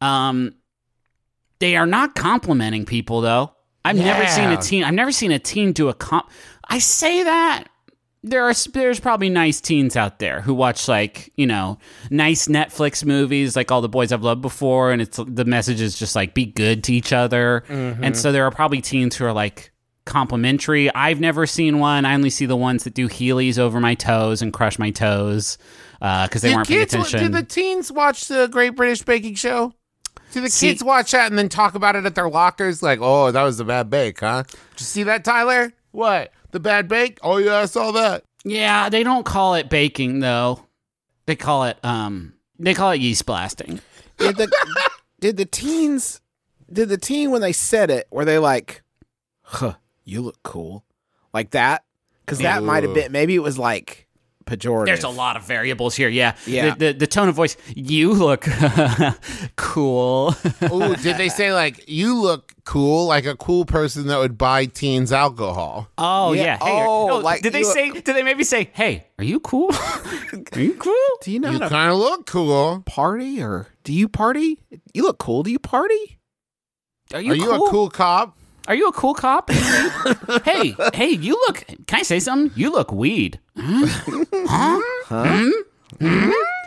They are not complimenting people, though. I've never seen a teen do a I say that. There's probably nice teens out there who watch, like, you know, nice Netflix movies like All the Boys I've Loved Before, and the message is just like, be good to each other. Mm-hmm. And so there are probably teens who are like complimentary. I've never seen one. I only see the ones that do Heelys over my toes and crush my toes because they weren't paying attention. Do the teens watch the Great British Baking Show? Do the kids watch that and then talk about it at their lockers? Like, oh, that was the bad bake, huh? Did you see that, Tyler? What? The bad bake? Oh, yeah, I saw that. Yeah, they don't call it baking, though. They call it yeast blasting. Did the teen, when they said it, were they like, huh, you look cool? Like that? Because that might have been, maybe it was like pejorative. There's a lot of variables here, yeah. Yeah. The tone of voice, you look cool. Ooh, did they say, like, you look cool, like a cool person that would buy teens alcohol? Oh, yeah. Hey, like, did they maybe say, hey, are you cool? Are you cool? Do you know You how to kind of look cool. party, or do you party? You look cool. Do you party? Are Are you cool? a cool cop? Are you a cool cop? hey, you look, can I say something? You look weed. Huh?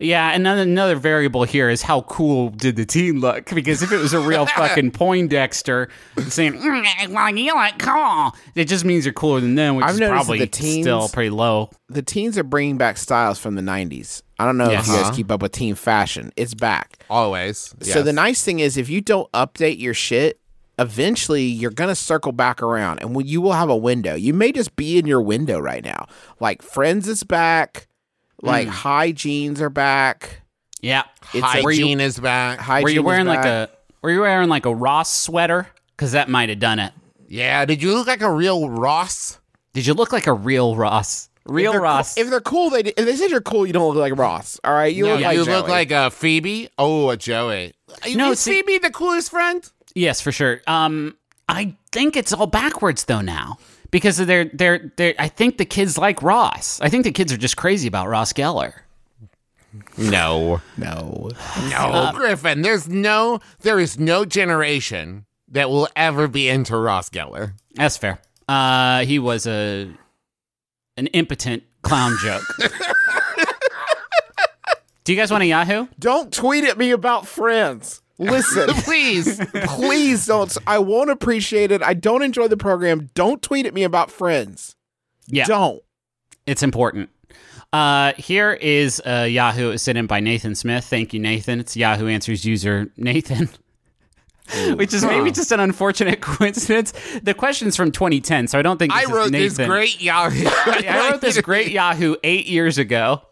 Yeah, and then another variable here is how cool did the teen look? Because if it was a real fucking Poindexter saying, well, you look cool, it just means you're cooler than them, which I've is noticed probably that the teens- still pretty low. The teens are bringing back styles from the 90s. I don't know if you guys keep up with teen fashion. It's back. Always. So the nice thing is if you don't update your shit, eventually you're going to circle back around and you will have a window. You may just be in your window right now. Like Friends is back. Like high jeans are back. Yeah. Hygiene is back. High Were you jeans wearing back. like a Ross sweater? Because that might have done it. Yeah, did you look like a real Ross? Did you look like a real Ross? Real Ross. If they're cool, if they said you're cool, you don't look like Ross. All right, you No, look like you Joey. look like a Phoebe. Oh, a Joey. No, is see- Phoebe the coolest friend? Yes, for sure. I think it's all backwards though now because they're. I think the kids like Ross. I think the kids are just crazy about Ross Geller. No, no. Griffin. There is no generation that will ever be into Ross Geller. That's fair. He was an impotent clown joke. Do you guys want a Yahoo? Don't tweet at me about Friends. Listen, please don't. I won't appreciate it. I don't enjoy the program. Don't tweet at me about Friends. Yeah, Don't. it's important. Here is a Yahoo. It was sent in by Nathan Smith. Thank you, Nathan. It's Yahoo Answers user Nathan. Which is maybe just an unfortunate coincidence. The question's from 2010, so I don't think this I is wrote this Nathan. great Yahoo. I wrote this great Yahoo 8 years ago.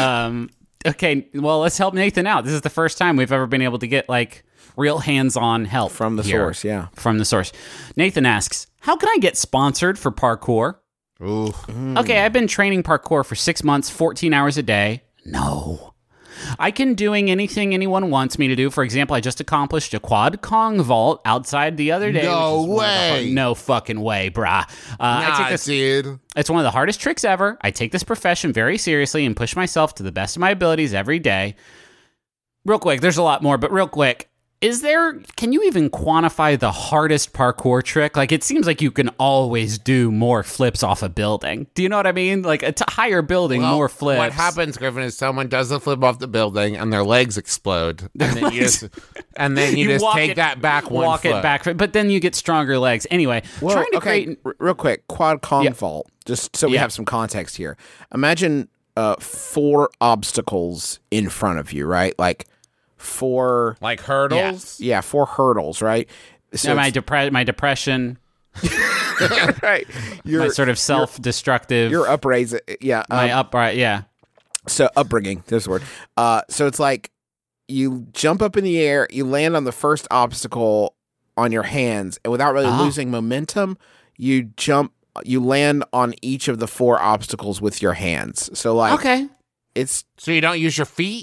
Okay, well, let's help Nathan out. This is the first time we've ever been able to get like real hands-on help From the here. source, yeah. From the source. Nathan asks, how can I get sponsored for parkour? Ooh. Okay, I've been training parkour for 6 months, 14 hours a day. No. I can doing anything anyone wants me to do. For example, I just accomplished a quad Kong vault outside the other day. No which is one of the way. no fucking way, brah. I take this. Dude. It's one of the hardest tricks ever. I take this profession very seriously and push myself to the best of my abilities every day. Real quick, there's a lot more, but real quick, can you even quantify the hardest parkour trick? Like, it seems like you can always do more flips off a building. Do you know what I mean? Like, a higher building, more flips. What happens, Griffin, is someone does a flip off the building and their legs explode. And then you just, walk take it- that back one walk foot. it back, but then you get stronger legs. Anyway, Well, trying to okay, create... real quick, quad Kong Yeah. vault, just so we Yeah. have some context here. Imagine 4 obstacles in front of you, right? Like 4... Like hurdles? Yeah, 4 hurdles, right? So my it's- depression, right. my sort of self-destructive, Your upraise, yeah. my upright, yeah. So upbringing, there's the word. So it's like you jump up in the air, you land on the first obstacle on your hands, and without really losing momentum, you land on each of the 4 obstacles with your hands. So like, Okay. it's So you don't use your feet?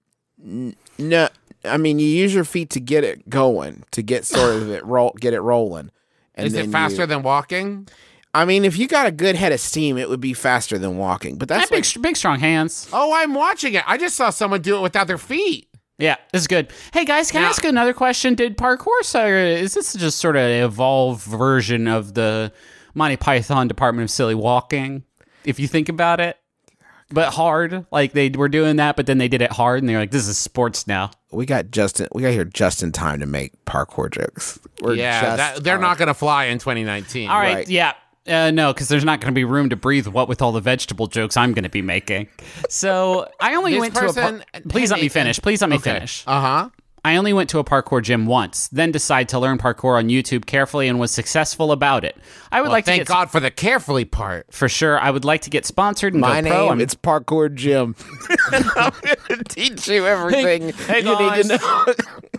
no. I mean, you use your feet to get it going, to get sort of get it rolling. And Is it then faster than walking? I mean, if you got a good head of steam, it would be faster than walking. But that's like, Big, strong hands. Oh, I'm watching it. I just saw someone do it without their feet. Yeah, this is good. Hey guys, can I Now- ask another question? Did parkour, is this just sort of an evolved version of the Monty Python Department of Silly Walking? If you think about it, but hard. Like they were doing that, but then they did it hard, and they're like, "This is sports now." we got here just in time to make parkour jokes. We're They're not going to fly in 2019. All right, Right. yeah. No, because there's not going to be room to breathe. What with all the vegetable jokes I'm going to be making. So I only This went person- to a. Please let me finish. Please let me finish. Uh-huh. I only went to a parkour gym once, then decided to learn parkour on YouTube carefully and was successful about it. I would like to Thank get God for the carefully part. for sure. I would like to get sponsored and My go pro. name, it's Parkour Jim. I'm going to teach you everything Hey, you need to know.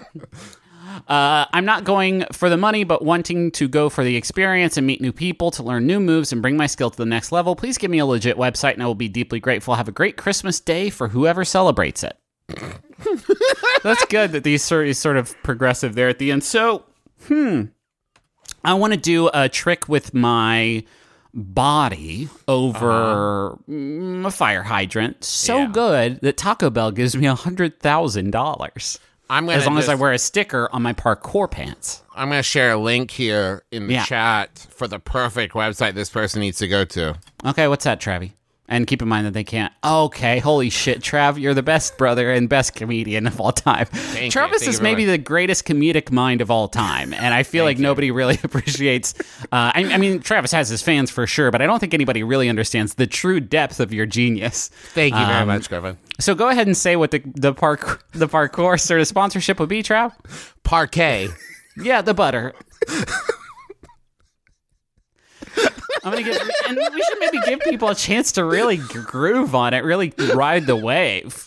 I'm not going for the money, but wanting to go for the experience and meet new people to learn new moves and bring my skill to the next level. Please give me a legit website, and I will be deeply grateful. Have a great Christmas day for whoever celebrates it. That's good that these sort of progressive there at the end. So, I want to do a trick with my body over a fire hydrant. So good that Taco Bell gives me $100,000 I'm gonna as long as I just- wear a sticker on my parkour pants. I'm going to share a link here in the Yeah. chat for the perfect website this person needs to go to. Okay, what's that, Travi? And keep in mind that they can't. Okay, holy shit, Trav, you're the best brother and best comedian of all time. Travis Thank is you very maybe much. the greatest comedic mind of all time, and I feel like nobody really appreciates. I mean, Travis has his fans for sure, but I don't think anybody really understands the true depth of your genius. Thank you very much, Griffin. So go ahead and say what the parkour sort of sponsorship would be, Trav. Parquet. Yeah, the butter. I'm gonna give, and we should maybe give people a chance to really groove on it, really ride the wave.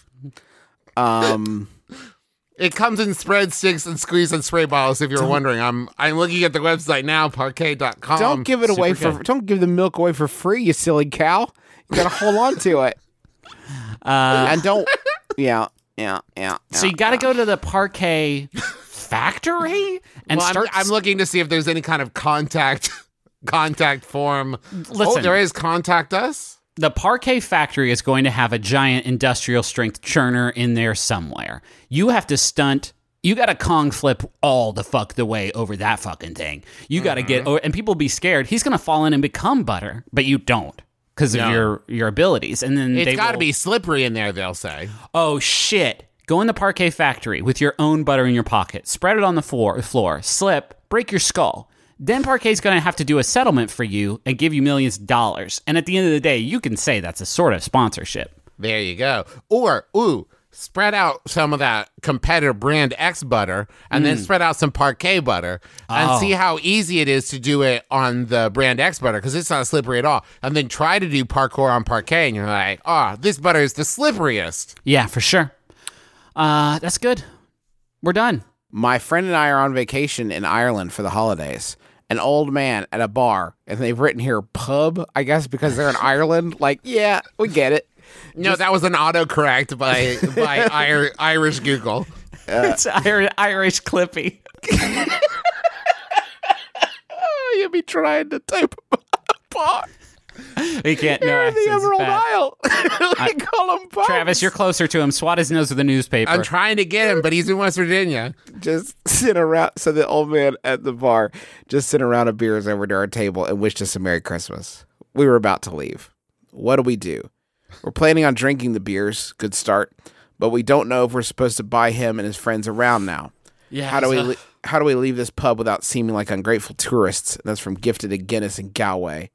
It comes in spread sticks and squeeze and spray bottles. If you're wondering, I'm looking at the website now, parquet.com. Don't give it away Super for. good. Don't give the milk away for free, you silly cow. You gotta hold on to it. And don't. Yeah. So you got to go to the parquet factory and Well, start. I'm looking to see if there's any kind of contact form. Listen. There is. Contact us. The parquet factory is going to have a giant industrial strength churner in there somewhere. You have to stunt. You got to Kong flip all the way over that fucking thing. You got to get, and people be scared. He's going to fall in and become butter, but you don't because of your abilities. And then It's they got to will- be slippery in there, they'll say. Oh shit. Go in the parquet factory with your own butter in your pocket. Spread it on the floor. Slip. Break your skull. Then Parquet's going to have to do a settlement for you and give you millions of dollars. And at the end of the day, you can say that's a sort of sponsorship. There you go. Or, spread out some of that competitor brand X butter and then spread out some Parquet butter and see how easy it is to do it on the brand X butter because it's not slippery at all. And then try to do parkour on Parquet and you're like, this butter is the slipperiest. Yeah, for sure. That's good. We're done. My friend and I are on vacation in Ireland for the holidays. An old man at a bar, and they've written here pub, I guess, because they're in Ireland. Like, yeah, we get it. No, that was an autocorrect by Irish Google. It's Irish Clippy. You'll be trying to type bar. He can't know You're in the accents. Emerald Bad. Isle. We call them pubs. Travis, you're closer to him. Swat his nose with a newspaper. I'm trying to get him, but he's in West Virginia. Just sit around. So the old man at the bar just sit around of beers over to our table and wished us a Merry Christmas. We were about to leave. What do? We're planning on drinking the beers. Good start. But we don't know if we're supposed to buy him and his friends around now. Yeah. How do we leave this pub without seeming like ungrateful tourists? That's from Gifted to Guinness in Galway.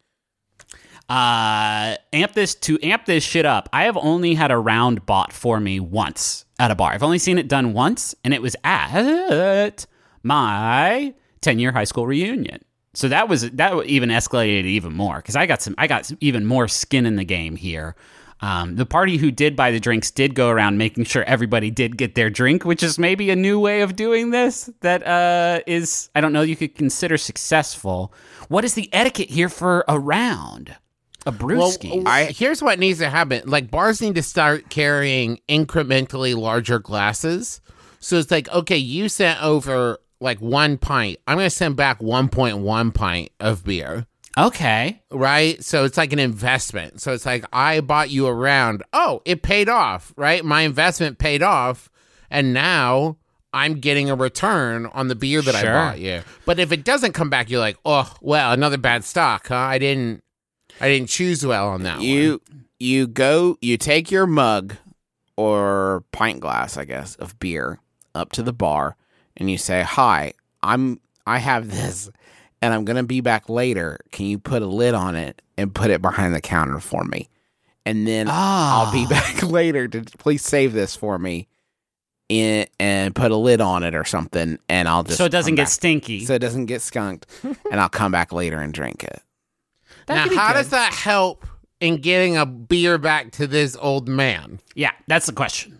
amp this shit up. I have only had a round bought for me once at a bar. I've only seen it done once, and it was at my 10-year high school reunion. So that even escalated even more because I got even more skin in the game here. The party who did buy the drinks did go around making sure everybody did get their drink, which is maybe a new way of doing this that is, I don't know, you could consider successful. What is the etiquette here for a round? A brewski. Here's what needs to happen. Like, bars need to start carrying incrementally larger glasses. So it's like, okay, you sent over like 1 pint. I'm going to send back 1.1 pint of beer. Okay. Right? So it's like an investment. So it's like, I bought you a round. Oh, it paid off, right? My investment paid off. And now I'm getting a return on the beer that I bought you. But if it doesn't come back, you're like, oh, well, another bad stock, huh? I didn't choose well on that one. You take your mug or pint glass, I guess, of beer up to the bar and you say, "Hi, I have this and I'm going to be back later. Can you put a lid on it and put it behind the counter for me? And then I'll be back later to please save this for me and put a lid on it or something and I'll just So it doesn't come get back. stinky. So it doesn't get skunked and I'll come back later and drink it." Now, how does that help in getting a beer back to this old man? Yeah, that's the question.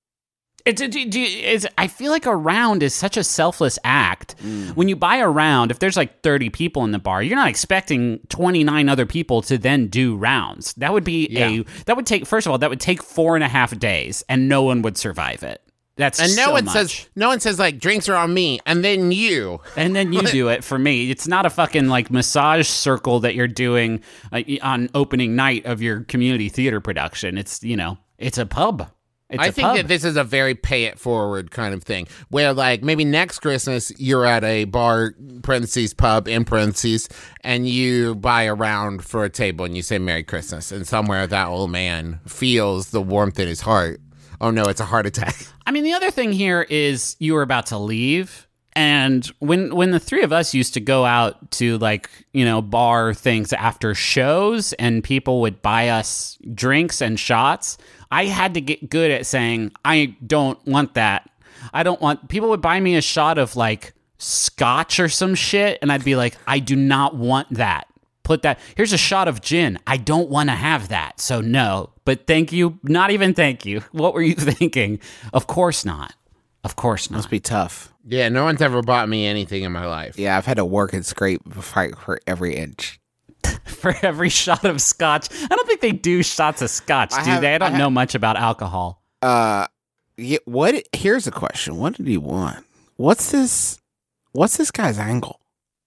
I feel like a round is such a selfless act. When you buy a round, if there's like 30 people in the bar, you're not expecting 29 other people to then do rounds. That would be that would take 4.5 days and no one would survive it. That's And no so one much. says like drinks are on me and then you. And then you do it for me. It's not a fucking like massage circle that you're doing on opening night of your community theater production. It's, it's a pub. It's I a think pub. that this is a very pay it forward kind of thing, where like maybe next Christmas you're at a bar parentheses pub in parentheses and you buy a round for a table and you say Merry Christmas, and somewhere that old man feels the warmth in his heart. Oh no, it's a heart attack. I mean, the other thing here is you were about to leave, and when the three of us used to go out to like, you know, bar things after shows and people would buy us drinks and shots, I had to get good at saying, I don't want that. I don't want, people would buy me a shot of like scotch or some shit, and I'd be like, I do not want that. Put that, here's a shot of gin. I don't want to have that. So no, but thank you. Not even thank you. What were you thinking? Of course not. Of course not. Must be tough. Yeah, no one's ever bought me anything in my life. Yeah, I've had to work and scrape fight for every inch. For every shot of scotch. I don't think they do shots of scotch, do they? I don't know much about alcohol. Yeah, here's a question. What did he want? What's this guy's angle?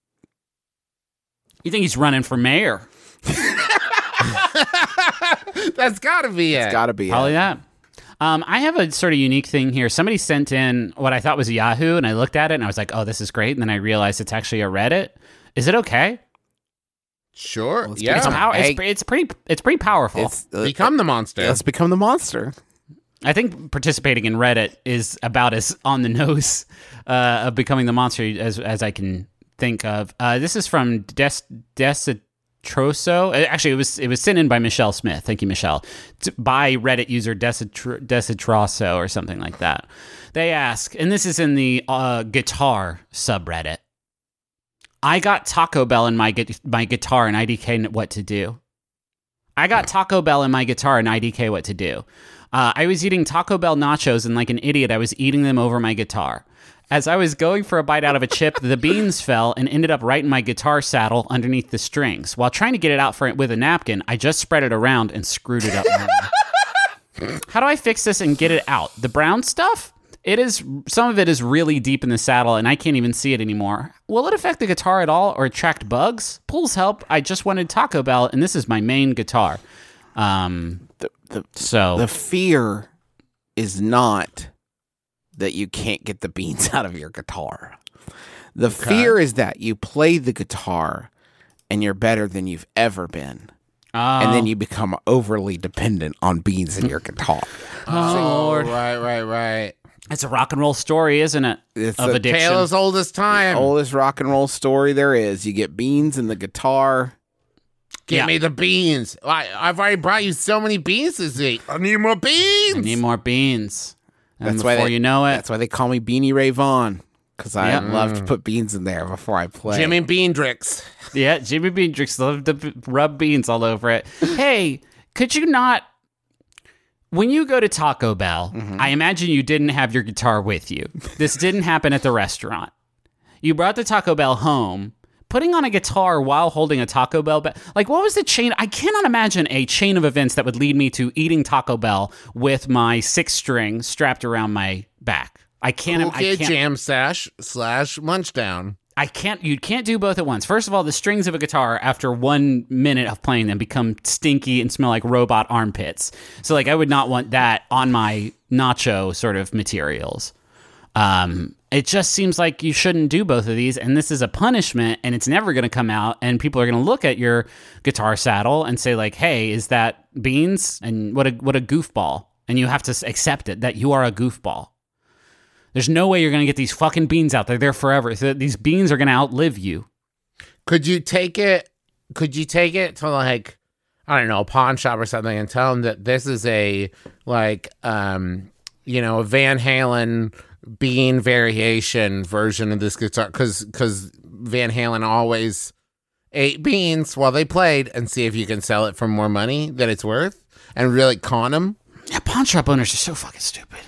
You think he's running for mayor? That's gotta be it. It's got to be Probably it. that. I have a sort of unique thing here. Somebody sent in what I thought was a Yahoo, and I looked at it, and I was like, oh, this is great. And then I realized it's actually a Reddit. Is it okay? Sure. Let's Yeah. It's pretty powerful. It's, Become the monster. let's become the monster. I think participating in Reddit is about as on the nose of becoming the monster as I can think of. This is from Desitroso. Actually, it was sent in by Michelle Smith. Thank you, Michelle. By Reddit user Desitroso or something like that. They ask, and this is in the guitar subreddit. I got Taco Bell in my guitar and IDK what to do. I got Taco Bell in my guitar and IDK what to do. I was eating Taco Bell nachos and like an idiot, I was eating them over my guitar. As I was going for a bite out of a chip, the beans fell and ended up right in my guitar saddle underneath the strings. While trying to get it out with a napkin, I just spread it around and screwed it up. How do I fix this and get it out? The brown stuff? Some of it is really deep in the saddle and I can't even see it anymore. Will it affect the guitar at all or attract bugs? Pulls help. I just wanted Taco Bell and this is my main guitar. The fear is not that you can't get the beans out of your guitar. The fear is that you play the guitar and you're better than you've ever been. And then you become overly dependent on beans in your guitar. Lord. Right. It's a rock and roll story, isn't it? It's of a addiction. Tale as old as time. Oldest rock and roll story there is. You get beans in the guitar. Give Yeah. me the beans. I've already brought you so many beans this week. I need more beans. I need more beans. And That's why before you know it, That's why they call me Beanie Ray Vaughan. Because I Yep. love to put beans in there before I play. Jimmy Beandrix. yeah, Jimmy Beandrix loved to rub beans all over it. Hey, could you not? When you go to Taco Bell, I imagine you didn't have your guitar with you. This didn't happen at the restaurant. You brought the Taco Bell home. Putting on a guitar while holding a Taco Bell, like what was the chain? I cannot imagine a chain of events that would lead me to eating Taco Bell with my 6-string strapped around my back. I can't. Cool I Kid can't. Jam Sash / Munchdown. I can't. You can't do both at once. First of all, the strings of a guitar after 1 minute of playing them become stinky and smell like robot armpits. So, like, I would not want that on my nacho sort of materials. It just seems like you shouldn't do both of these, and this is a punishment, and it's never going to come out, and people are going to look at your guitar saddle and say, like, hey, is that beans? And what a goofball. And you have to accept it, that you are a goofball. There's no way you're going to get these fucking beans out. They're there forever. These beans are going to outlive you. Could you take it to like, I don't know, a pawn shop or something and tell them that this is a like, a Van Halen bean variation version of this guitar? Because Van Halen always ate beans while they played, and see if you can sell it for more money than it's worth and really con them. Yeah, pawn shop owners are so fucking stupid.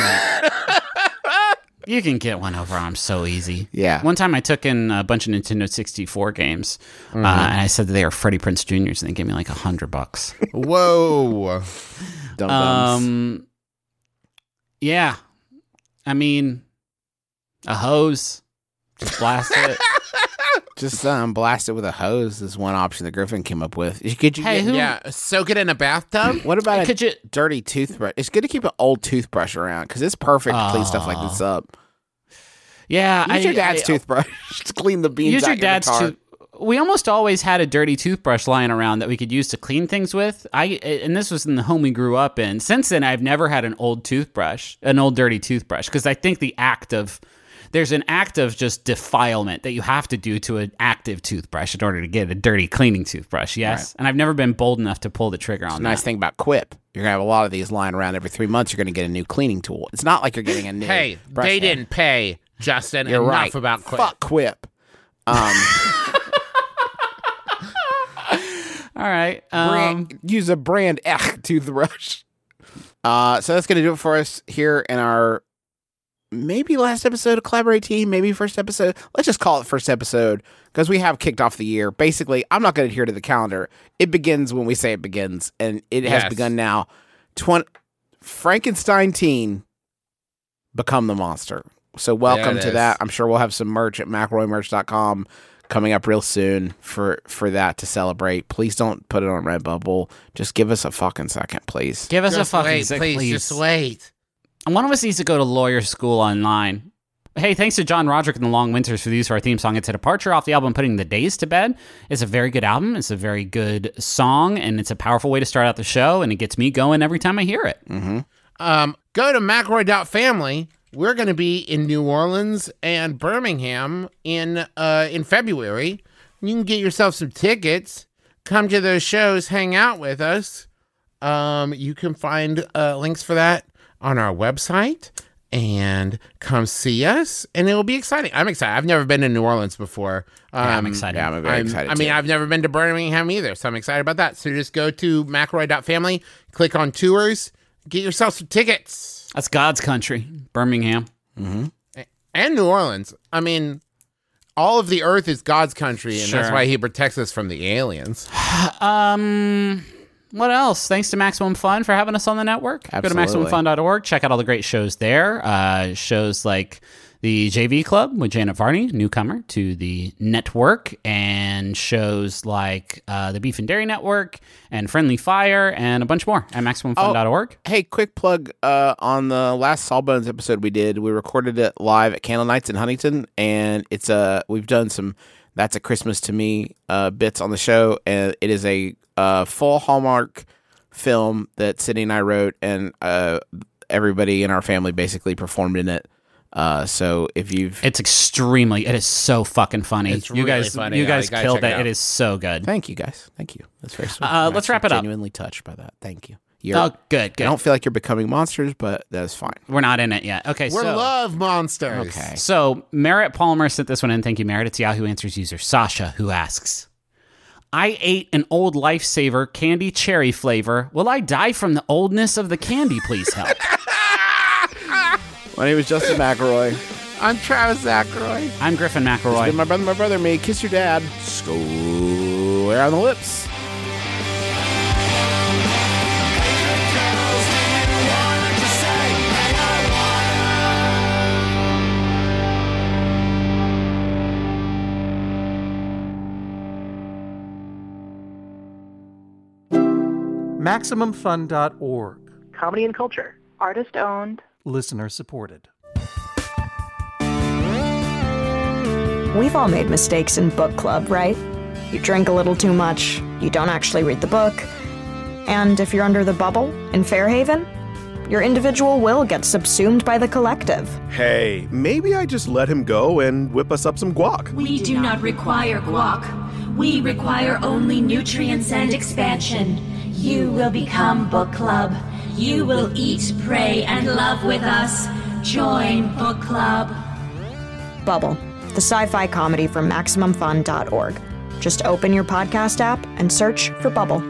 You can get one over on them so easy. Yeah. One time I took in a bunch of Nintendo 64 games, and I said that they were Freddie Prinze Jr.'s, and they gave me like $100. Whoa. Dum-dums. Yeah. I mean, a hose. Just blast it. Just blast it with a hose is one option that Griffin came up with. Could you Hey, get, who- Yeah, soak it in a bathtub. what about Could a you- dirty toothbrush? It's good to keep an old toothbrush around because it's perfect to clean stuff like this up. Yeah, Use your dad's toothbrush to clean the beans Use out your dad's guitar. tooth. We almost always had a dirty toothbrush lying around that we could use to clean things with. And this was in the home we grew up in. Since then, I've never had an old dirty toothbrush, because I think there's an act of just defilement that you have to do to an active toothbrush in order to get a dirty cleaning toothbrush. Yes, Right. and I've never been bold enough to pull the trigger on The nice that. thing about Quip, you're gonna have a lot of these lying around every 3 months. You're gonna get a new cleaning tool. It's not like you're getting a new. Hey, brush they head. didn't pay Justin You're enough right. about Quip. Fuck Quip. All right. Use a brand toothbrush. So that's gonna do it for us here in our maybe last episode of Collaborate Team, maybe first episode. Let's just call it first episode because we have kicked off the year. Basically, I'm not going to adhere to the calendar. It begins when we say it begins, and it has Yes. begun now. Frankenstein Teen, Become the Monster. So welcome There it to is. that. I'm sure we'll have some merch at McElroymerch.com coming up real soon for that to celebrate. Please don't put it on Redbubble. Just give us a fucking second, please. Give us a Just fucking wait, sec, please. please. Just wait. One of us needs to go to lawyer school online. Hey, thanks to John Roderick and the Long Winters for the use of our theme song. It's a departure off the album Putting the Days to Bed. It's a very good album. It's a very good song, and it's a powerful way to start out the show, and it gets me going every time I hear it. Go to McElroy.family. We're going to be in New Orleans and Birmingham in February. You can get yourself some tickets. Come to those shows. Hang out with us. You can find links for that on our website. And come see us, and it will be exciting. I'm excited. I've never been to New Orleans before. I'm excited. Yeah, I'm very excited. I mean, too. I've never been to Birmingham either, so I'm excited about that. So just go to McElroy.family, click on tours, get yourself some tickets. That's God's country, Birmingham. And New Orleans. I mean, all of the earth is God's country, and that's Sure. why he protects us from the aliens. What else? Thanks to Maximum Fun for having us on the network. Absolutely. Go to MaximumFun.org. Check out all the great shows there. Shows like the JV Club with Janet Varney, newcomer to the network, and shows like the Beef and Dairy Network and Friendly Fire and a bunch more at MaximumFun.org. Hey, quick plug on the last Sawbones episode we did. We recorded it live at Candle Nights in Huntington, and it's we've done some That's a Christmas to Me bits on the show, and it is a full Hallmark film that Sydney and I wrote, and everybody in our family basically performed in it. So if you've It is so fucking funny. It's you really guys, funny. you Yeah, guys you gotta killed check it it. out. It is so good. thank you guys, thank you. That's very sweet. Let's wrap it up. Genuinely touched by that. Thank you. Oh, good, I good. don't feel like you're becoming monsters, but that's fine. We're not in it yet. Okay, We're so love monsters. Okay. So Merritt Palmer sent this one in. Thank you, Merritt. It's Yahoo Answers user Sasha who asks, I ate an old Lifesaver candy cherry flavor. Will I die from the oldness of the candy? Please help. My name is Justin McElroy. I'm Travis Ackroyd. I'm Griffin McElroy. It's been my brother, me. Kiss your dad. Square on the lips. MaximumFun.org. Comedy and culture. Artist owned. Listener supported. We've all made mistakes in book club, right? You drink a little too much, you don't actually read the book, and if you're under the bubble in Fairhaven, your individual will get subsumed by the collective. Hey, maybe I just let him go and whip us up some guac. We do not require guac. We require only nutrients and expansion. You will become book club. You will eat, pray, and love with us. Join book club. Bubble, the sci-fi comedy from MaximumFun.org. Just open your podcast app and search for Bubble.